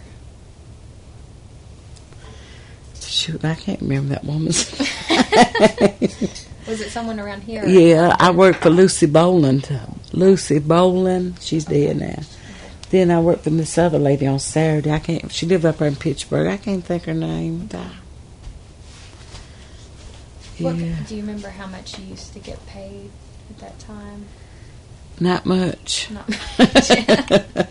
Shoot, I can't remember that woman's. Was it someone around here? Yeah, I worked for Lucy Boland. Lucy Boland, she's dead now. Okay. Then I worked for this other lady on Saturday. She lived up there in Pittsburgh. I can't think her name. Yeah. Do you remember how much you used to get paid at that time? Not much. Not much.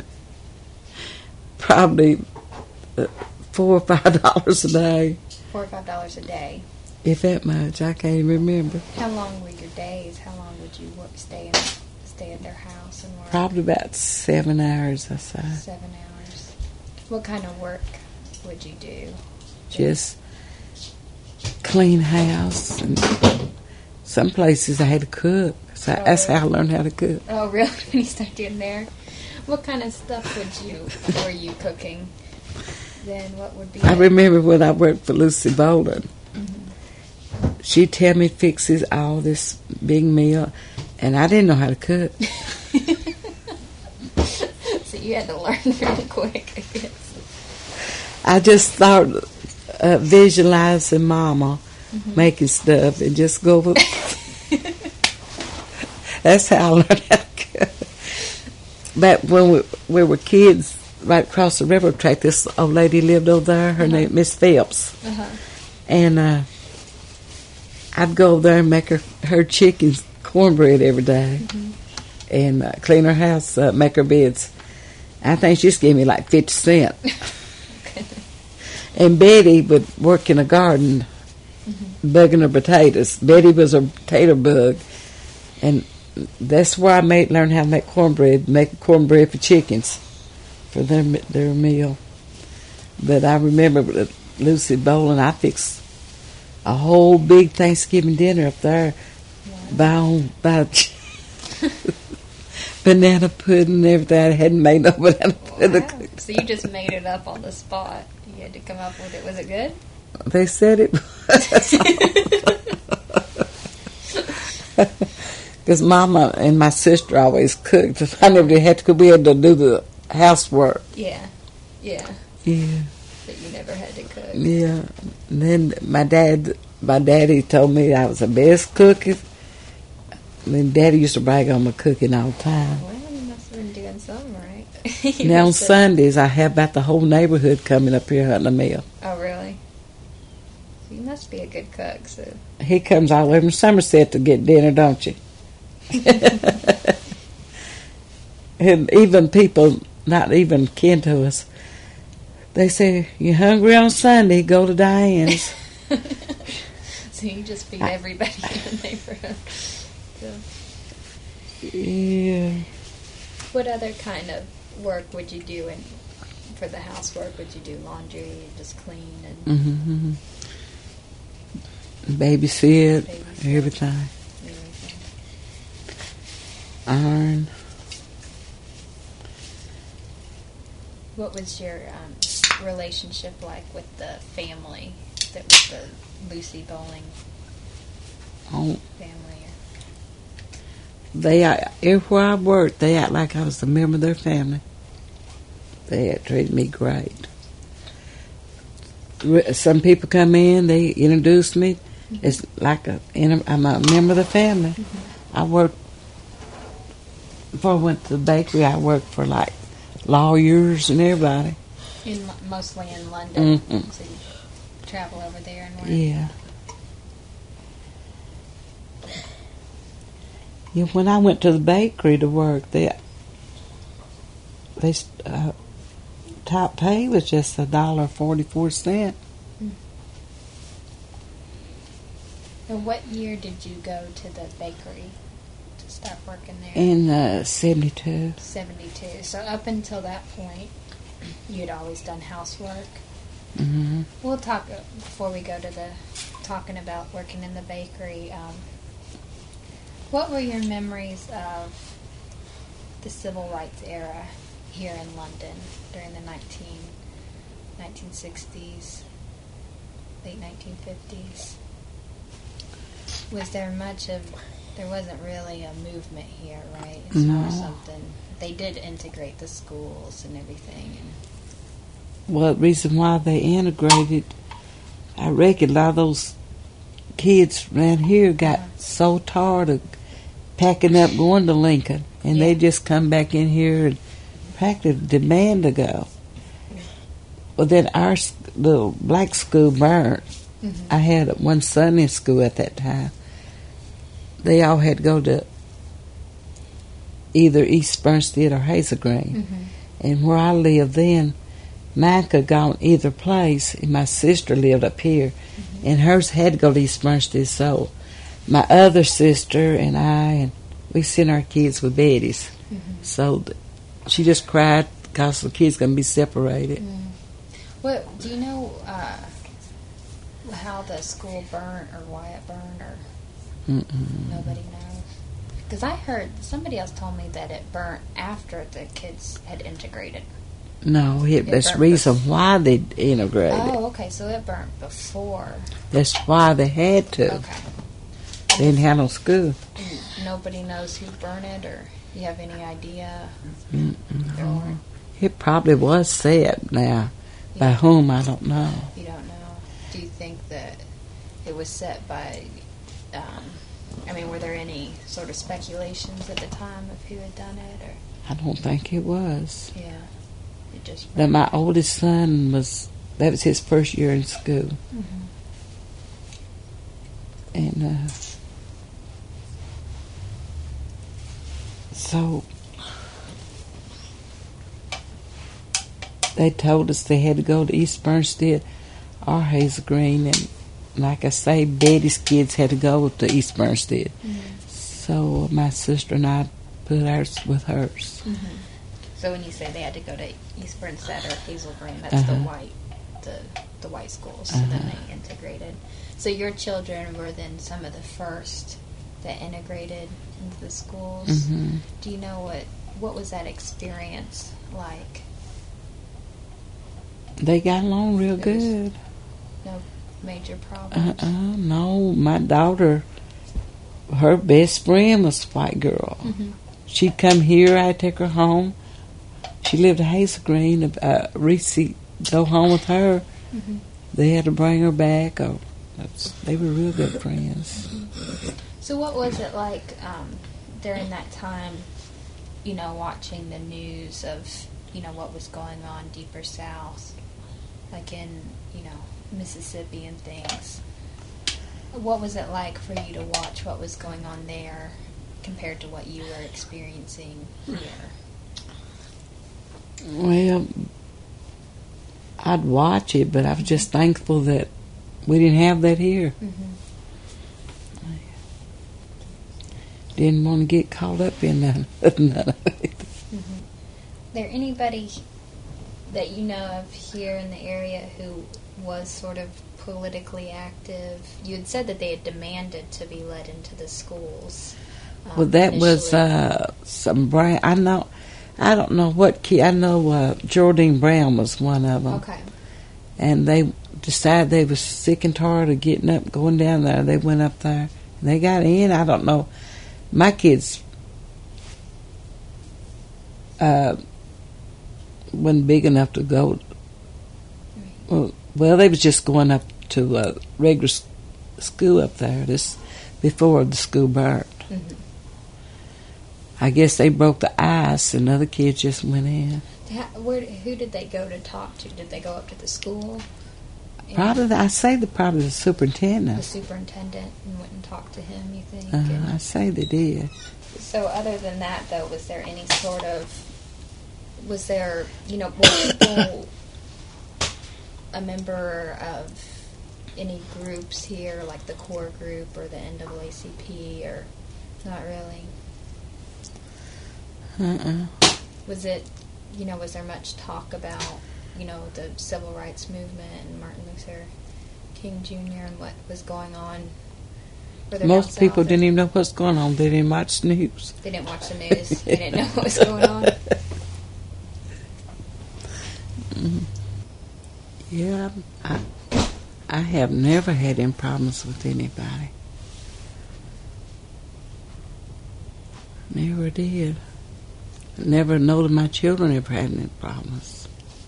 Probably $4 or $5 a day. $4 or $5 a day. If that much, I can't remember. How long were your days? How long would you stay at their house and work? Probably about 7 hours, I say. 7 hours. What kind of work would you do? Just clean house. And some places I had to cook. So that's how I learned how to cook. Oh, really? When you started doing there? What kind of stuff were you cooking? Then what would be... I remember when I worked for Lucy Boland. She'd tell me fixes all this big meal, and I didn't know how to cook. So you had to learn really quick, I guess. I just thought visualizing Mama making stuff and just go with That's how I learned how to cook. But when we were kids, right across the railroad track, this old lady lived over there. Her name Miss Phelps. And I'd go over there and make her chicken cornbread every day and clean her house up, make her beds. I think she just gave me like 50 cents. And Betty would work in a garden, bugging her potatoes. Betty was a potato bug, and that's where I learned how to make cornbread for chickens for their meal. But I remember with Lucy Boland, I fixed a whole big Thanksgiving dinner up there by banana pudding and everything. I hadn't made no banana pudding. Wow. So you just made it up on the spot. You had to come up with it. Was it good? They said it was. Because Mama and my sister always cooked. I never had to cook. We had to do the housework. Yeah. Yeah. But you never had to cook. Yeah. And then my daddy told me I was the best cook. And then Daddy used to brag on my cooking all the time. Well, you must have been doing something right. Now on Sundays, I have about the whole neighborhood coming up here hunting a meal. Oh, really? So you must be a good cook. So He comes all over from Somerset to get dinner, don't you? And even people not even kin to us, they say, "You hungry on Sunday? Go to Diane's." So you just feed everybody in the neighborhood. So. Yeah. What other kind of work would you do for the housework? Would you do laundry, just clean and Babysit, everything. Iron. What was your relationship like with the family that was the Lucy Bowling family? Everywhere I worked, they act like I was a member of their family. They had treated me great. Some people come in, they introduce me. It's like I'm a member of the family. I worked, before I went to the bakery, I worked for like lawyers and everybody. Mostly in London. So you travel over there and work? Yeah. Yeah, when I went to the bakery to work, top pay was just $1.44. And what year did you go to the bakery to start working there? In 72. 72. So up until that point, you'd always done housework. Mm-hmm. We'll talk before we go to talking about working in the bakery. What were your memories of the civil rights era here in London during the 1960s, late 1950s? Was there there wasn't really a movement here, right? As far as something, they did integrate the schools and everything. Well, the reason why they integrated, I reckon a lot of those kids around here got so tired of packing up going to Lincoln, and they just come back in here and practically demand to go. Well, then our little black school burned. I had one Sunday school at that time. They all had to go to either East Burnstead or Hazel Green. And where I lived then, mine could go either place, and my sister lived up here, and hers had to go to East Burnstead. So my other sister and we sent our kids with Betty's. So she just cried because the kids going to be separated. Well, do you know how the school burned or why it burned, or nobody knows? Because I heard somebody else told me that it burnt after the kids had integrated. No, that's the reason why they integrated. Oh, okay, so it burnt before. That's why they had to. Okay. They didn't have no school. Nobody knows who burned it, or you have any idea? No. It probably was set now. By whom, I don't know. You don't know. Do you think that it was set by, were there any sort of speculations at the time of who had done it? Or? I don't think it was. Yeah. It just... But my oldest son that was his first year in school. And So they told us they had to go to East Bernstead or Hazel Green, and like I say, Betty's kids had to go to East Bernstead. Mm-hmm. So my sister and I put ours with hers. Mm-hmm. So when you say they had to go to East Bernstead or Hazel Green, that's the white schools, and then they integrated. So your children were then some of the first that integrated into the schools. Mm-hmm. Do you know what was that experience like? They got along real good. No major problems? No, my daughter, her best friend was a white girl. Mm-hmm. She'd come here, I'd take her home. She lived at Hazel Green. Reese go home with her. Mm-hmm. They had to bring her back. They were real good friends. Mm-hmm. So what was it like during that time, watching the news of, what was going on deeper south, like in, Mississippi and things? What was it like for you to watch what was going on there compared to what you were experiencing here? Well, I'd watch it, but I was just thankful that we didn't have that here. Mm-hmm. Didn't want to get caught up in none of it. Mm-hmm. There anybody that you know of here in the area who was sort of politically active? You had said that they had demanded to be let into the schools. Well, that initially. was some Brown. I don't know what kid. I know Geraldine Brown was one of them. Okay. And they decided they was sick and tired of getting up, going down there. They went up there, and they got in. I don't know. My kids wasn't big enough to go. Well, they was just going up to regular school up there. This before the school burnt. Mm-hmm. I guess they broke the ice, and other kids just went in. Who did they go to talk to? Did they go up to the school? Probably the superintendent. The superintendent, and went and talked to him, you think? I say they did. So other than that, though, was there any sort of... Was there, were people a member of any groups here, like the core group or the NAACP, or not really? Was it, was there much talk about, the civil rights movement and Martin Luther King Jr. and what was going on? Most people didn't even know what's going on. They didn't watch the news. They didn't watch the news. They didn't know what was going on. Yeah, I have never had any problems with anybody. Never did. Never know that my children ever had any problems.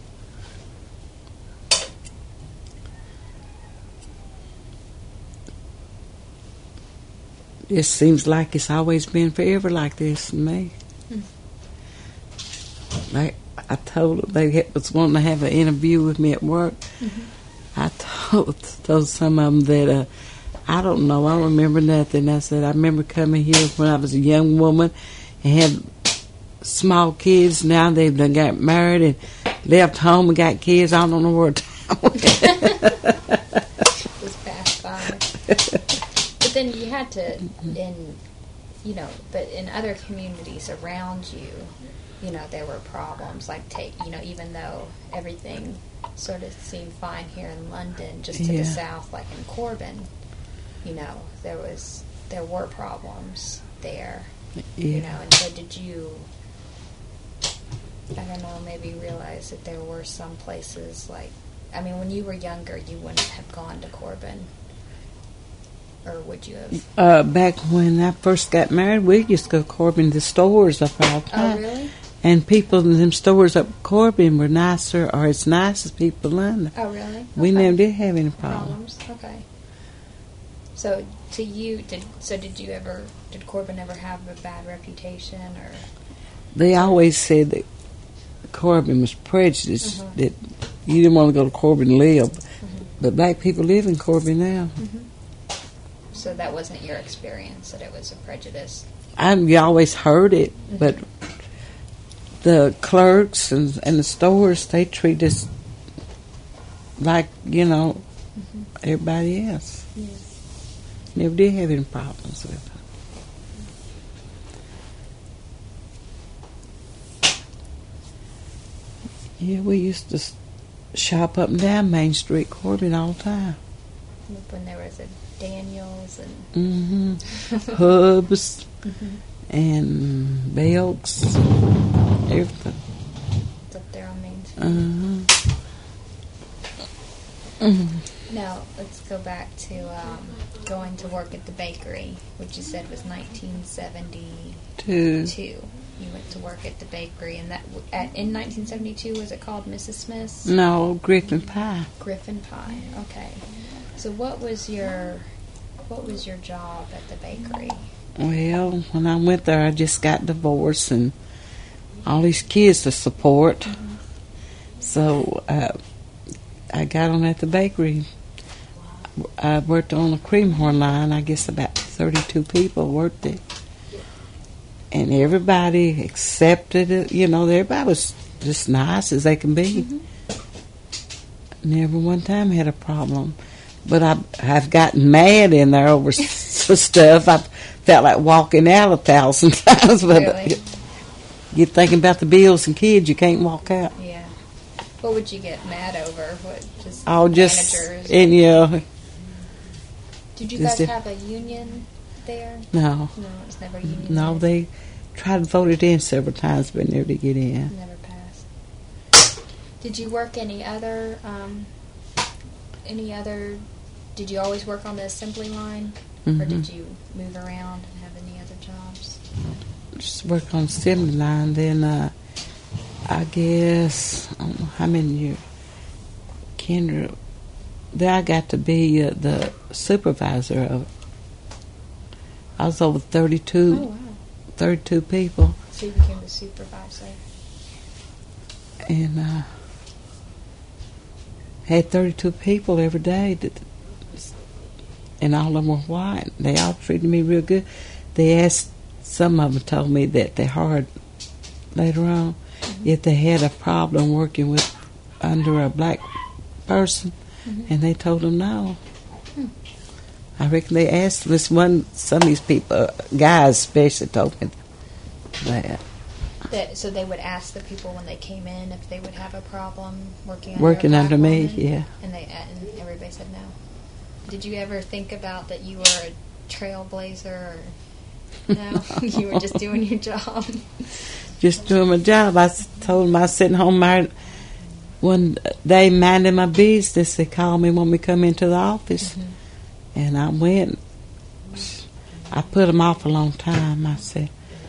It seems like it's always been forever like this to me. Like I told them, they was wanting to have an interview with me at work. Mm-hmm. I told some of them that I don't know, I don't remember nothing. I said I remember coming here when I was a young woman and had small kids. Now they've done got married and left home and got kids. I don't know where time went. It was passed by. But then you had to, but in other communities around you, there were problems. Like, even though everything sort of seemed fine here in London, just to the south, like in Corbin, there were problems there. Yeah. And so did you, I don't know, maybe realize that there were some places like, when you were younger, you wouldn't have gone to Corbin, or would you have? Back when I first got married, we used to go to Corbin to stores up all the time. Oh, really? And people in them stores up Corbin were nicer, or as nice as people in London. Oh, really? Okay. We never did have any problems. Okay. So, did Corbin ever have a bad reputation, or? They always said that Corbin was prejudiced, that you didn't want to go to Corbin and live. But black people live in Corbin now. So that wasn't your experience, that it was a prejudice? You always heard it, but the clerks and the stores, they treat us like, everybody else. Yeah. Never did have any problems with it. Yeah, we used to shop up and down Main Street, Corbin, all the time. When there was a Daniels and Hubs and Belks, everything. It's up there on Main Street. Now, let's go back to going to work at the bakery, which you said was 1972. You went to work at the bakery, and in 1972, was it called Mrs. Smith's? No, Griffin Pie. Griffin Pie. Okay. So what was your job at the bakery? Well, when I went there, I just got divorced and all these kids to support. So I got on at the bakery. I worked on the cream horn line. I guess about 32 people worked there. And everybody accepted it. Everybody was just nice as they can be. Never one time had a problem. But I've gotten mad in there over stuff. I felt like walking out 1,000 times. But really? You're thinking about the bills and kids, you can't walk out. Yeah. What would you get mad over? What, just managers? Did you guys have a union there? No. No, it was never a union. No, they tried to vote it in several times, but never did get in. Never passed. Did you work any other? Did you always work on the assembly line, or did you move around and have any other jobs? Just work on assembly line. Then I guess I don't know how many years. Kendra. There I got to be the supervisor of it. I was over 32. Oh, wow. 32 people. So you became the supervisor. And had 32 people every day. And all of them were white. They all treated me real good. Some of them told me that they hired later on if they had a problem working under a black person. And they told them no. I reckon they asked some of these people, guys especially, told me that. So they would ask the people when they came in if they would have a problem working under me, yeah. And everybody said no. Did you ever think about that you were a trailblazer? Or no, you were just doing your job. Just doing my job. I told them I was sitting home one day minding my business. They called me when we come into the office. And I went. I put them off a long time. I said,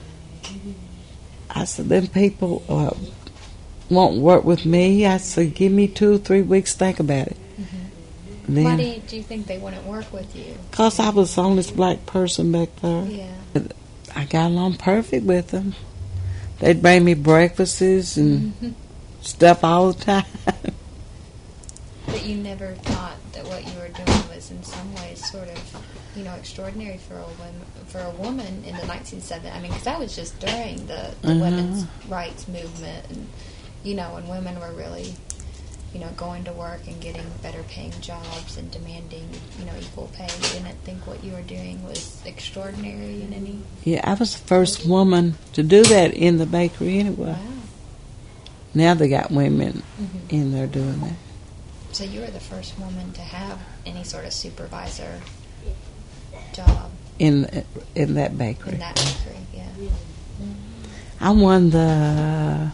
them people won't work with me. I said, give me 2 or 3 weeks to think about it. Why do you think they wouldn't work with you? Because I was the only black person back there. Yeah. I got along perfect with them. They'd bring me breakfasts and stuff all the time. But you never thought that what you were doing was in some ways sort of, extraordinary for a woman in the 1970s. I mean, because that was just during the women's rights movement, and when women were really, going to work and getting better paying jobs and demanding, equal pay. You didn't think what you were doing was extraordinary in any? Yeah, I was the first woman to do that in the bakery anyway. Wow. Now they got women in there doing that. So you were the first woman to have any sort of supervisor job in that bakery. In that bakery, yeah. I won the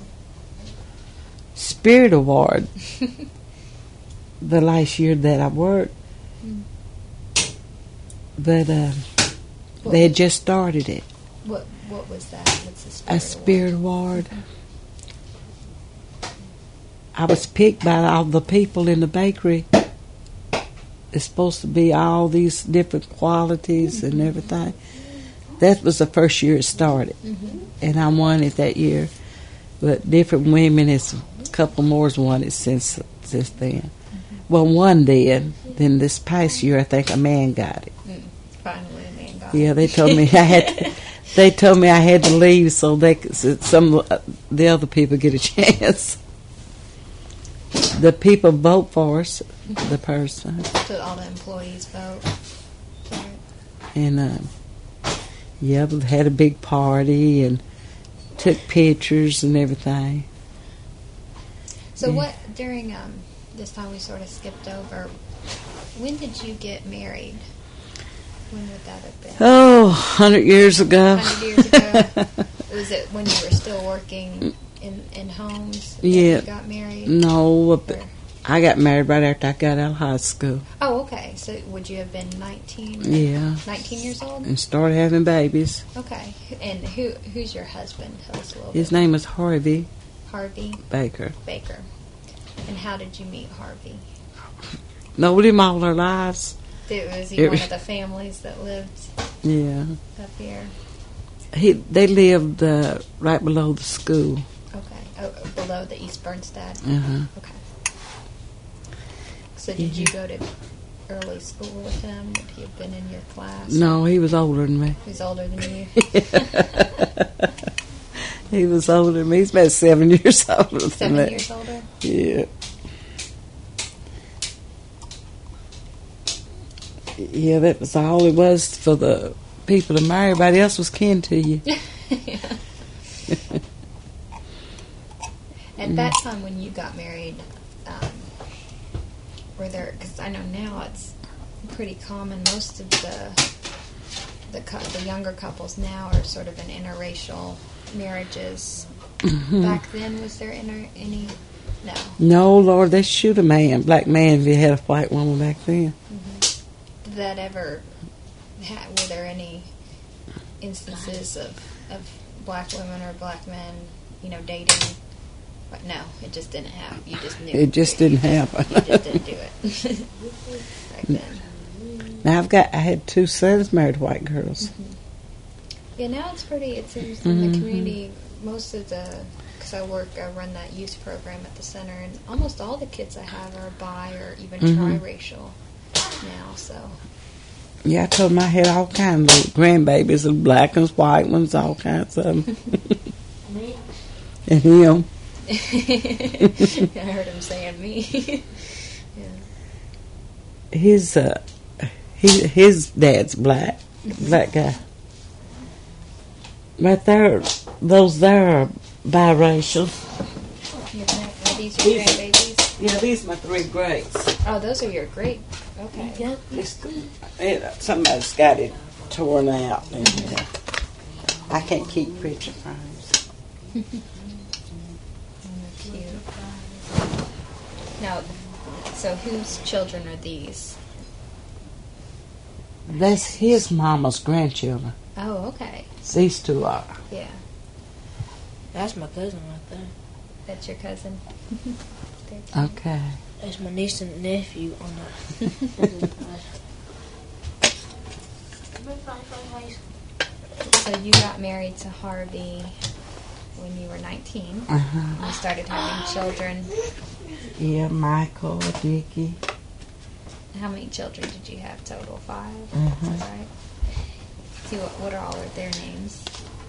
Spirit Award the last year that I worked, but they had just started it. What was that? What's the Spirit A Spirit Award. I was picked by all the people in the bakery. It's supposed to be all these different qualities and everything. That was the first year it started, and I won it that year. But different women, a couple more has won it since then. Well, one did. Then this past year, I think a man got it. Finally, a man got it. Yeah, they told me They told me I had to leave so they could, so some of the other people get a chance. The people vote for us, the person. So all the employees vote. Right. And, yeah, we had a big party and took pictures and everything. So Yeah. what, during this time we sort of skipped over, when did you get married? When would that have been? Oh, 100 years ago. 100 years ago? Was it when you were still working in homes that Yeah. you got married? No, but Or- I got married right after I got out of high school. Oh, okay. So would you have been 19? Or Yeah. 19 years old? And started having babies. Okay. And who's your husband? Tell us a little His bit. name was Harvey Harvey Baker. Baker. And how did you meet Harvey? Knowed him all our lives. Was he one of the families that lived Yeah. up here? They lived right below the school. Okay. Oh, below the East Bernstead? Uh-huh. Okay. So did you go to early school with him? Would he have been in your class? No, he was older than me. He's older than you? He was older than me. He's about 7 years older than 7 that. years older? Yeah. Yeah, that was all it was for the people to marry. Everybody else was kin to you. At that time when you got married, were there, because I know now it's pretty common, most of the younger couples now are sort of in interracial marriages. Back then, was there any? No. No, Lord, they shoot a black man, if you had a white woman back then. Did that ever, were there any instances of black women or black men, dating? But no, it just didn't happen. You just knew. It just didn't happen. You just didn't do it back then. Now I had 2 sons married white girls. Yeah, now it's pretty. It seems in the community, most of because I run that youth program at the center, and almost all the kids I have are bi or even triracial now. So Yeah, I told them I had all kinds of grandbabies, of black ones, white ones, all kinds of them. And him. I heard him saying me. Yeah. His dad's black guy. Right there, those there are biracial. Are these your grandbabies? Yeah, these are my 3 greats. Oh, those are your great. Okay. Somebody's got it torn out. And, I can't keep picture frames. Cute. Now, so whose children are these? That's his mama's grandchildren. Oh, okay. These 2 are. Yeah. That's my cousin right there. That's your cousin? Okay. That's my niece and nephew on the. So you got married to Harvey when you were 19. Uh-huh. You started having children. Yeah, Michael, Dickie. How many children did you have total? 5? Mhm. Is that right? See, what are all of their names?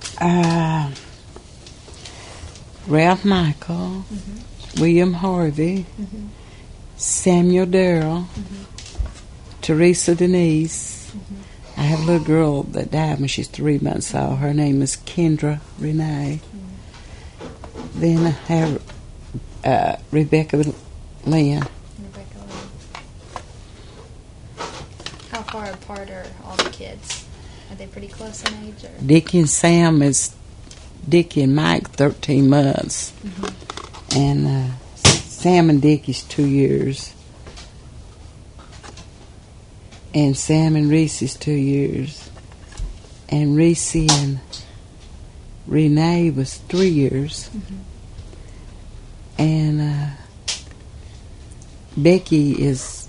Ralph Michael, William Harvey, Samuel Darrell, Teresa Denise. I have a little girl that died when she's 3 months old. Her name is Kendra Renee. Then I have Rebecca Lynn. Rebecca Lynn. How far apart are all the kids? Are they pretty close in age? Or? Dickie and Sam is Dickie and Mike 13 months, and Sam and Dickie's 2 years, and Sam and Reese's 2 years, and Reese and Renee was 3 years, and Becky is.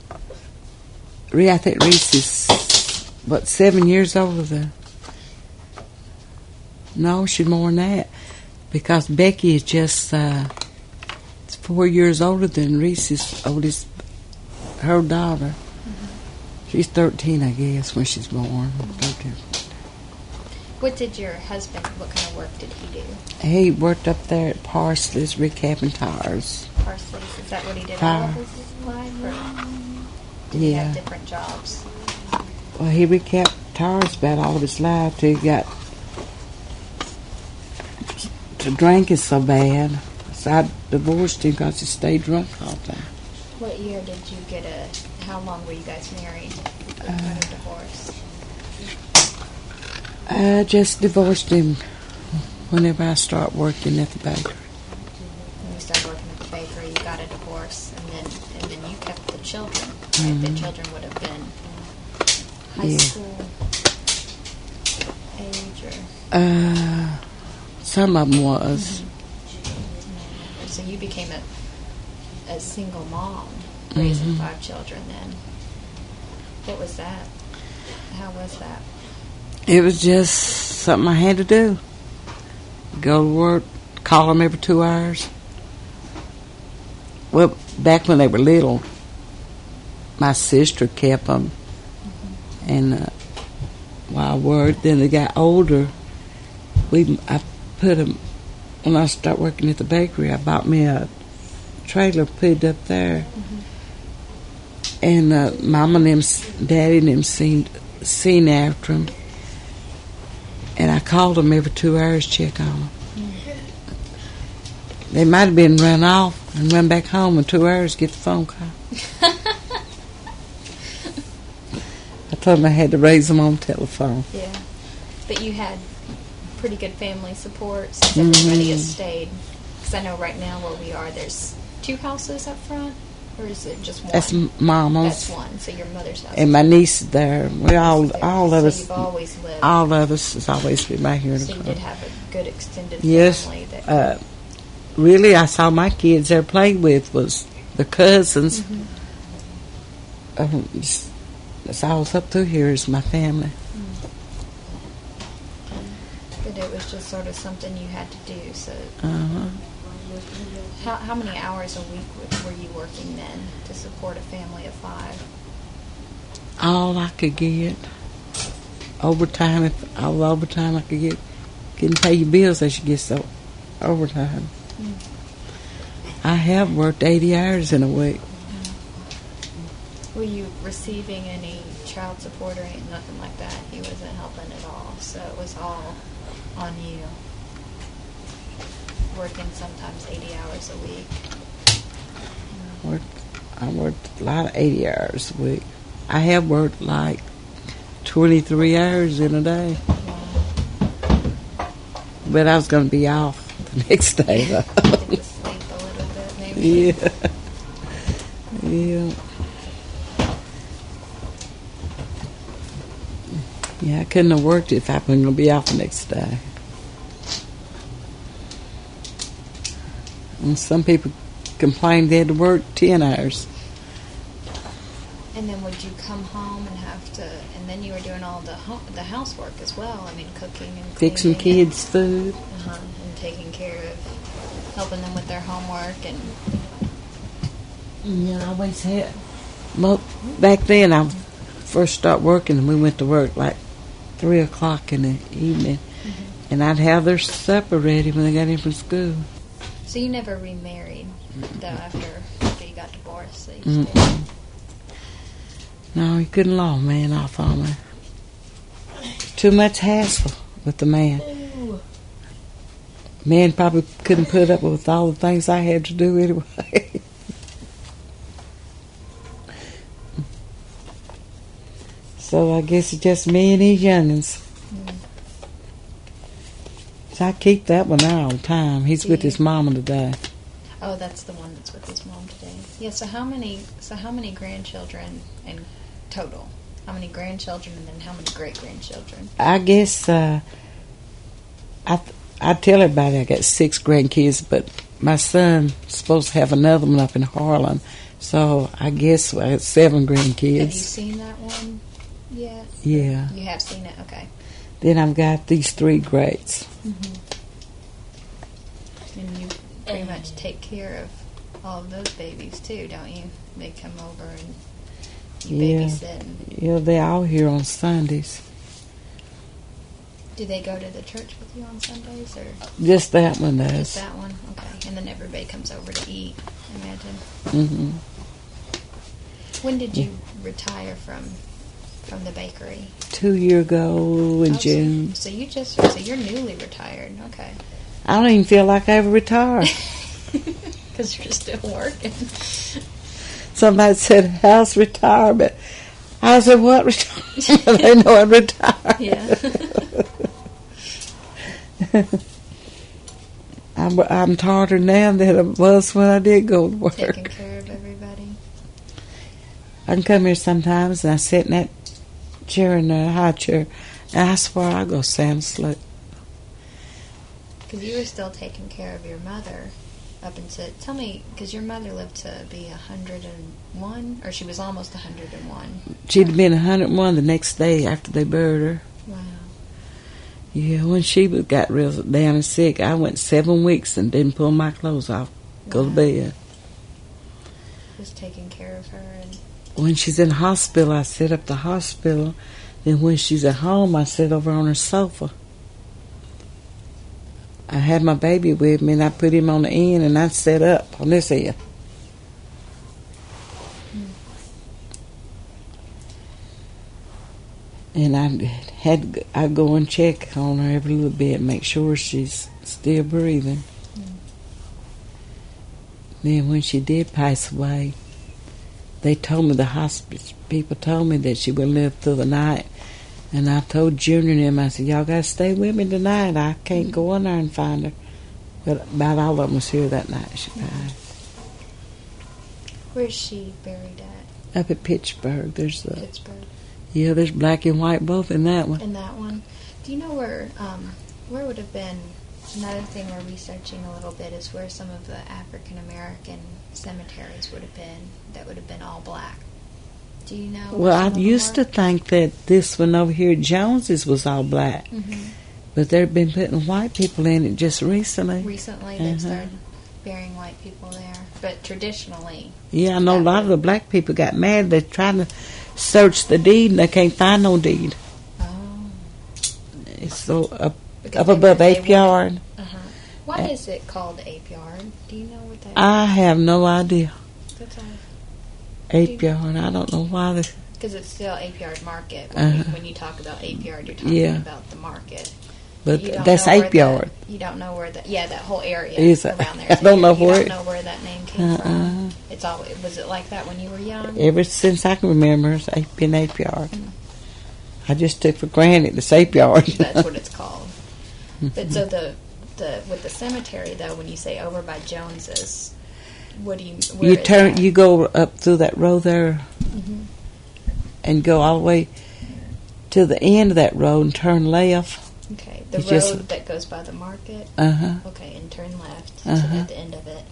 I think Reese is 7 years older than. No, she's more than that. Because Becky is just 4 years older than Reese's oldest, her daughter. She's 13, I guess, when she's born. 13. What did your husband, what kind of work did he do? He worked up there at Parsley's recapping tires. Parsley's, is that what he did Fire. all of his life? Or did he Yeah. have different jobs? Well, he recapped tires about all of his life till he got to drinking so bad. So I divorced him because he stayed drunk all the time. What year did you get how long were you guys married before you got a divorce? I just divorced him whenever I start working at the bakery. When you started working at the bakery, you got a divorce, and then you kept the children. Right? The children would have been high Yeah. school age, or Some of them was. so you became a single mom raising 5 children. Then, what was that? How was that? It was just something I had to do. Go to work, call them every 2 hours. Well, back when they were little, my sister kept them. And while I worked, then they got older. I put them, when I started working at the bakery, I bought me a trailer, put it up there. And Mama and them, Daddy and them seen after them. And I called them every 2 hours, check on them. They might have been run off and run back home in 2 hours, get the phone call. I told them I had to raise them on telephone. Yeah, but you had pretty good family support since everybody has stayed. Because I know right now where we are, there's 2 houses up front, or is it just one? That's Mama's. That's one. So your mother's house. And my niece is there. We all so of us, you've always lived. all of us has always been back here. So you did have a good extended Yes. family. That Really, I saw my kids there played with was the cousins. That's all that's up through here is my family. but it was just sort of something you had to do. So Uh-huh. how many hours a week were you working then to support a family of 5? All I could get. Overtime, all the overtime I could get. Couldn't pay your bills as you get so overtime. I have worked 80 hours in a week. Were you receiving any child support or nothing like that? He wasn't helping at all, so it was all on you. Working sometimes 80 hours a week. I worked a lot of 80 hours a week. I have worked like 23 hours in a day. But I was going to be off the next day, though. Get to sleep a little bit, maybe. Yeah. Yeah. Yeah, I couldn't have worked if I wasn't going to be off the next day. And some people complained they had to work 10 hours. And then would you come home and have to, and then you were doing all the housework as well. I mean, cooking and Fixing cleaning kids' food. and taking care of, helping them with their homework and. Yeah, I always had. Well, back then, I first started working, and we went to work like 3 o'clock in the evening, and I'd have their supper ready when they got in from school. So you never remarried, though, after you got divorced? So you stayed. No, he couldn't law a man off on me. Too much hassle with the man. Man probably couldn't put up with all the things I had to do anyway. So I guess it's just me and these youngins. So I keep that one there all the time. He's with his mama today. Oh, that's the one that's with his mom today. Yeah. So how many grandchildren in total? How many grandchildren, and then how many great grandchildren? I guess I tell everybody I got 6 grandkids, but my son's supposed to have another one up in Harlan. So I guess I got 7 grandkids. Have you seen that one yet? Yeah. You have seen it. Okay. Then I've got these 3 greats. And you pretty much take care of all of those babies too, don't you? They come over and you Yeah. babysit. And Yeah, they're all here on Sundays. Do they go to the church with you on Sundays, or Just that one does. just that one? Okay, and then everybody comes over to eat, I imagine. Mm-hmm. When did you retire from the bakery? 2 years ago in Oh, June. So you're newly retired. Okay. I don't even feel like I ever retired. Because you're still working. Somebody said, how's retirement? I said, what retirement? They know I'm retired. Yeah. I'm tighter now than I was when I did go to work. Taking care of everybody. I can come here sometimes and I sit in that chair, in the high chair, and I swear I go sound asleep. Because you were still taking care of your mother up until, tell me, because your mother lived to be 101, or she was almost 101. She'd been 101 the next day after they buried her. Wow. Yeah, when she got real down and sick, I went 7 weeks and didn't pull my clothes off, go to Wow. bed. Just taking care of her. And When she's in hospital, I sit up the hospital. Then when she's at home, I sit over on her sofa. I had my baby with me, and I put him on the end, and I sit up on this end. And I'd go and check on her every little bit, make sure she's still breathing. Then when she did pass away, they told me, the hospice people told me that she would live through the night. And I told Junior and them, I said, y'all got to stay with me tonight. I can't go in there and find her. But about all of them was here that night she passed. where's she buried at? Up at Pittsburgh. There's Pittsburgh. there's black and white both in that one. In that one. Do you know where would have been, another thing we're researching a little bit is where some of the African American cemeteries would have been, that would have been all black. Do you know? Well, I used to think that this one over here at Jones's was all black. Mm-hmm. But they've been putting white people in it just recently. Recently, they've started burying white people there. But traditionally... Yeah, I know a lot of the black people got mad. They're trying to search the deed, and they can't find no deed. Oh. It's so up Because above they Ape Yard. Uh-huh. Why is it called Ape Yard? Do you know what that I have no idea. That's all. Ape Yard, I don't know why. Because it's still Ape Yard Market. When you talk about Ape Yard, you're talking Yeah. about the market. But You don't that's know where Ape Yard. You don't know where that... Yeah, that whole area Is it? around there. I don't know you where don't it- know where that name came from. It's always... Was it like that when you were young? Ever since I can remember, it's been Ape Yard. I just took for granted it's Ape Yard. That's what it's called. But so the with the cemetery though, when you say over by Jones's, what do you? Where You is turn, that? you go up through that road there, Mhm. and go all the way to the end of that road and turn left. Okay, the It's road just- that goes by the market. Okay, and turn left so at the end of it.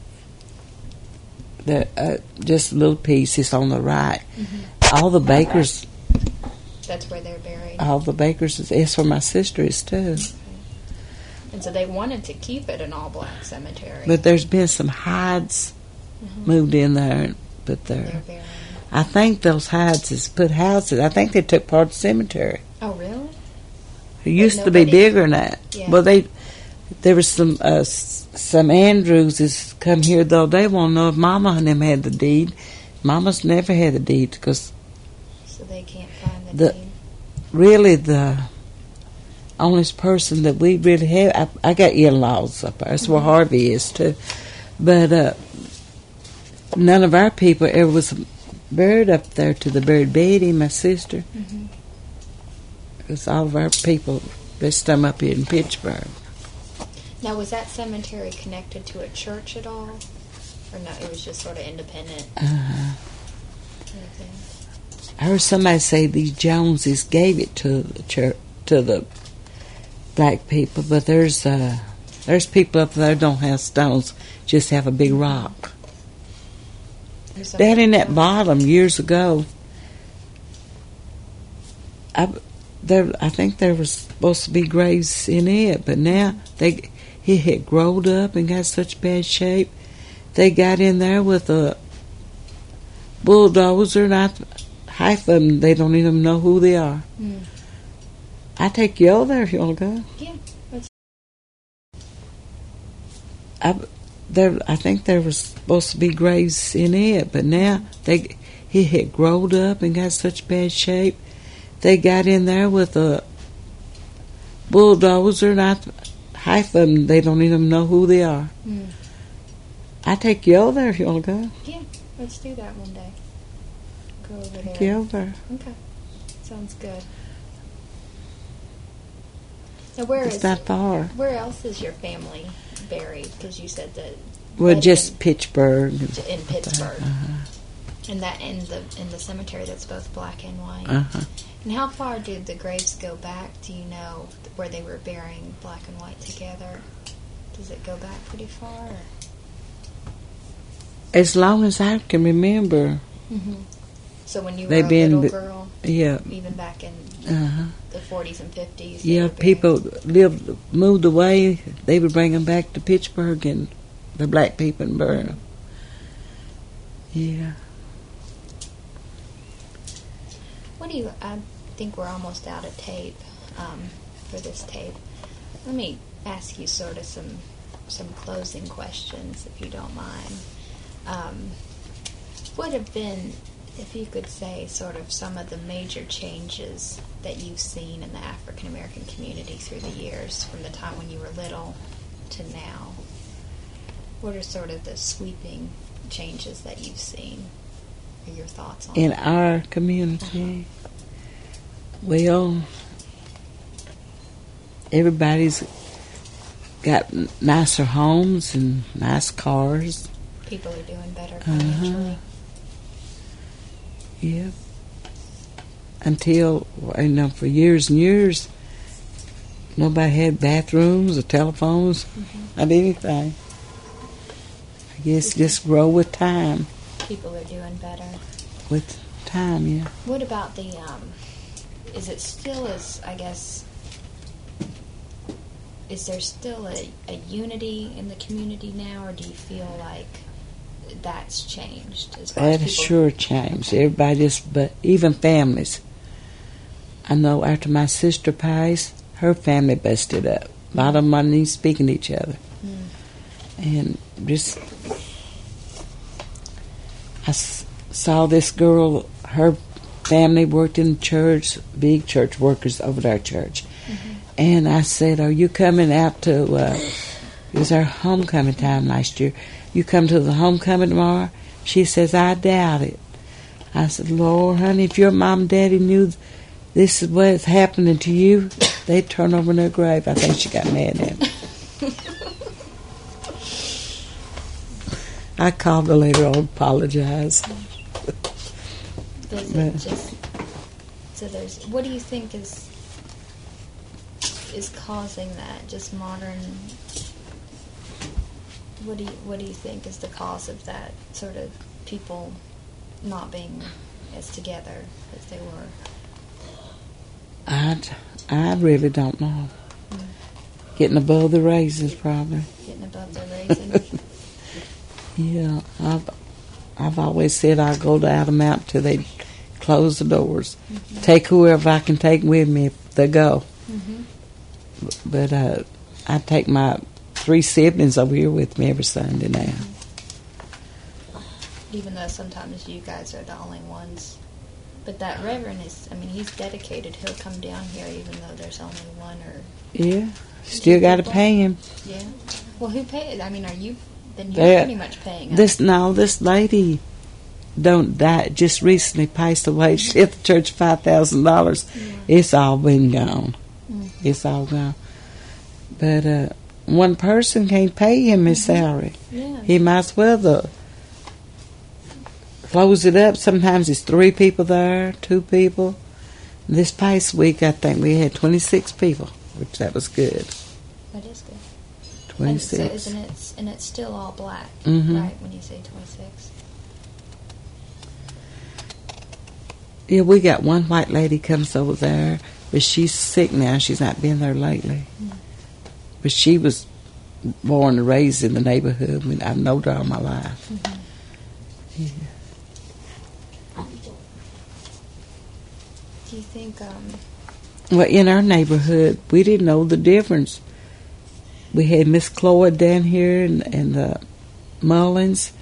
Just a little piece is on the right. All the bakers, That's where they're buried. all the bakers, it's where my sister is too. And so they wanted to keep it an all-black cemetery. But there's been some hides moved in there and put they're there. burying. I think those hides is put houses. I think they took part of the cemetery. Oh, really? It used to be nobody- bigger than that. Yeah. Well, there was some Andrewses come here though. They want to know if Mama and them had the deed. Mama's never had the deed because So they can't find the The- deed. really the only person that we really have, I got in-laws up there. That's where Harvey is too. But none of our people ever was buried up there to the buried Betty, my sister. Because all of our people, they stum up here in Pittsburgh. Now, was that cemetery connected to a church at all? Or no, it was just sort of independent? Anything? I heard somebody say these Joneses gave it to the church, to the black people, but there's people up there that don't have stones, just have a big rock. There's Down in that something- bottom years ago, I think there was supposed to be graves in it, but now it had growed up and got such bad shape. They got in there with a bulldozer, and half of them, they don't even know who they are. I take you over there if you want to go. Yeah. I think there was supposed to be graves in it, but now he had growed up and got such bad shape. They got in there with a bulldozer, and half of them, they don't even know who they are. Mm. I take you over there if you want to go. Yeah, let's do that one day. Go over there. Take you over. Okay, sounds good. Now, where It's not far. Where else is your family buried? Because you said that. Well, just Pittsburgh. In Pittsburgh. Uh-huh. And that in the cemetery that's both black and white. Uh-huh. And how far did the graves go back? Do you know where they were burying black and white together? Does it go back pretty far? Or? As long as I can remember. Mm-hmm. So when you were They've a been, little girl, yeah, even back in uh-huh. the 40s and 50s. Yeah, people moved away. They would bring them back to Pittsburgh, and the black people and bury them. Yeah. What do you? I think we're almost out of tape for this tape. Let me ask you sort of some closing questions, if you don't mind. What have been, if you could say, sort of some of the major changes that you've seen in the African American community through the years, from the time when you were little to now? What are sort of the sweeping changes that you've seen? Or your thoughts on In that? our community, well, everybody's got nicer homes and nice cars. People are doing better financially. Yeah. Until, for years and years, nobody had bathrooms or telephones, not anything. I guess just grow with time. People are doing better. With time, yeah. What about the, is it still is there still a unity in the community now, or do you feel like that's changed? As far as That has people- sure changed. Everybody but even families. I know after my sister passed, her family busted up. A lot of them aren't even speaking to each other. And just, I saw this girl, her family worked in church, big church workers over at our church. And I said, are you coming out to, it was our homecoming time last year. You come to the homecoming tomorrow? She says, I doubt it. I said, Lord, honey, if your mom and daddy knew this is what's happening to you, they'd turn over in their grave. I think she got mad at me. I called her later on, apologized. Does it just, so there's, what do you think is causing that? Just modern, what do you think is the cause of that, sort of people not being as together as they were? I really don't know. Getting above the raisins, probably. Getting above the raisins. Yeah, I've always said I'll go to Outer Mountain till they close the doors. Take whoever I can take with me if they go. But I take my 3 siblings over here with me every Sunday now. Even though sometimes you guys are the only ones. But that reverend is, he's dedicated. He'll come down here even though there's only one or... Yeah, still got to pay him. Yeah. Well, who pays? Are you... Then you're pretty much paying us. This lady don't die, just recently passed away. She had the church $5,000. It's all been gone. It's all gone. But one person can't pay him his salary. Yeah. He might as well close it up. Sometimes it's 3 people there, 2 people. This past week, I think we had 26 people, which that was good. That is good. 26. And it's still all black, Mhm. right, when you say 26? Yeah, we got one white lady comes over there, but she's sick now. She's not been there lately. But she was born and raised in the neighborhood. I've known her all my life. Yeah. Do you think, Well, in our neighborhood, we didn't know the difference. We had Miss Cloyd down here and Mullins.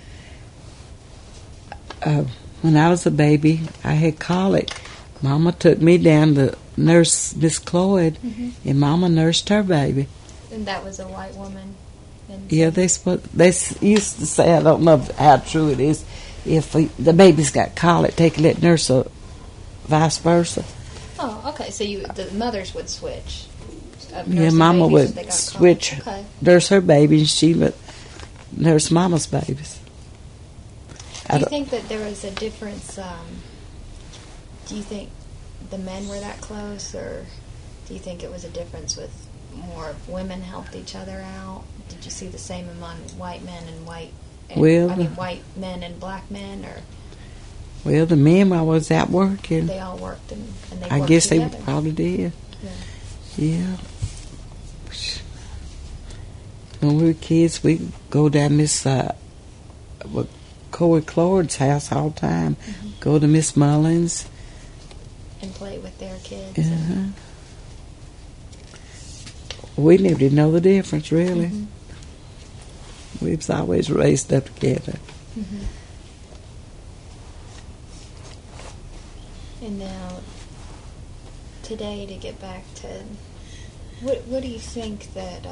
When I was a baby, I had colic. Mama took me down to nurse Miss Cloyd, and Mama nursed her baby. And that was a white woman. Yeah, they used to say, I don't know how true it is, if the baby's got colic, they could let nurse or vice versa. Oh, okay. So the mothers would switch. Yeah, Mama would switch, nurse her baby, and she would nurse Mama's babies. Do you think that there was a difference? Do you think the men were that close, or do you think it was a difference with more women helped each other out? Did you see the same among white men and white men and black men, or? Well, the men, while I was out working, they all worked and they I worked guess together. They probably did. Yeah. When we were kids, we'd go down Miss Corey Cloyd's house all the time. Go to Miss Mullins. And play with their kids. We never did know the difference, really. We was always raised up together. And now, today, to get back to, what do you think that,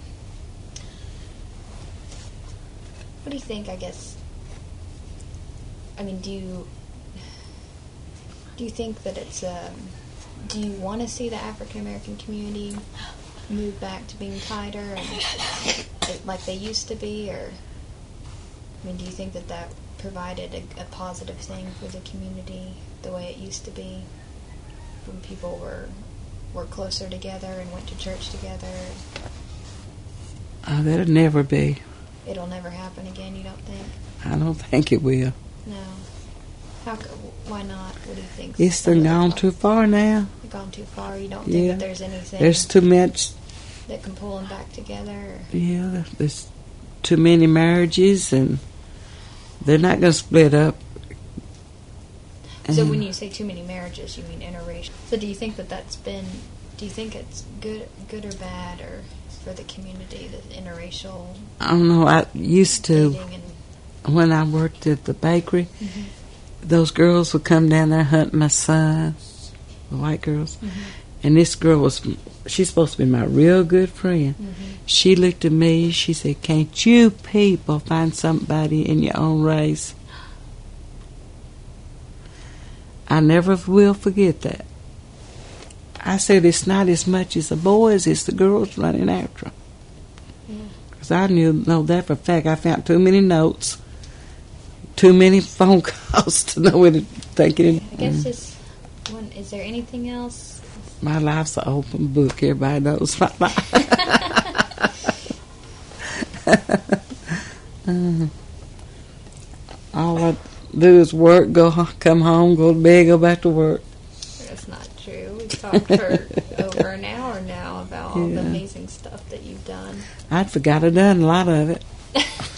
what do you think, I guess, I mean, do you think that it's, do you want to see the African American community move back to being tighter and like they used to be, or, I mean, do you think that provided a positive thing for the community the way it used to be when people were closer together and went to church together? Oh, that'll never be. It'll never happen again, you don't think? I don't think it will. No. Why not? What do you think? It's gone too far now. Gone too far? You don't think that there's anything there's too much that can pull them back together? Or? Yeah, there's too many marriages, and they're not going to split up. So when you say too many marriages, you mean interracial. So do you think do you think it's good or bad, or for the community, the interracial? I don't know. I used to, when I worked at the bakery, those girls would come down there hunting my son, the white girls, and this girl she's supposed to be my real good friend. She looked at me, she said, "Can't you people find somebody in your own race?" I never will forget that. I said, it's not as much as the boys, it's the girls running after them. Because I know that for a fact. I found too many notes, too many phone calls to know what to think it. I guess is there anything else? My life's an open book. Everybody knows my life. All I do is work, come home, go to bed, go back to work. That's not true. We've talked for over an hour now about all the amazing stuff that you've done. I'd forgot I'd done a lot of it.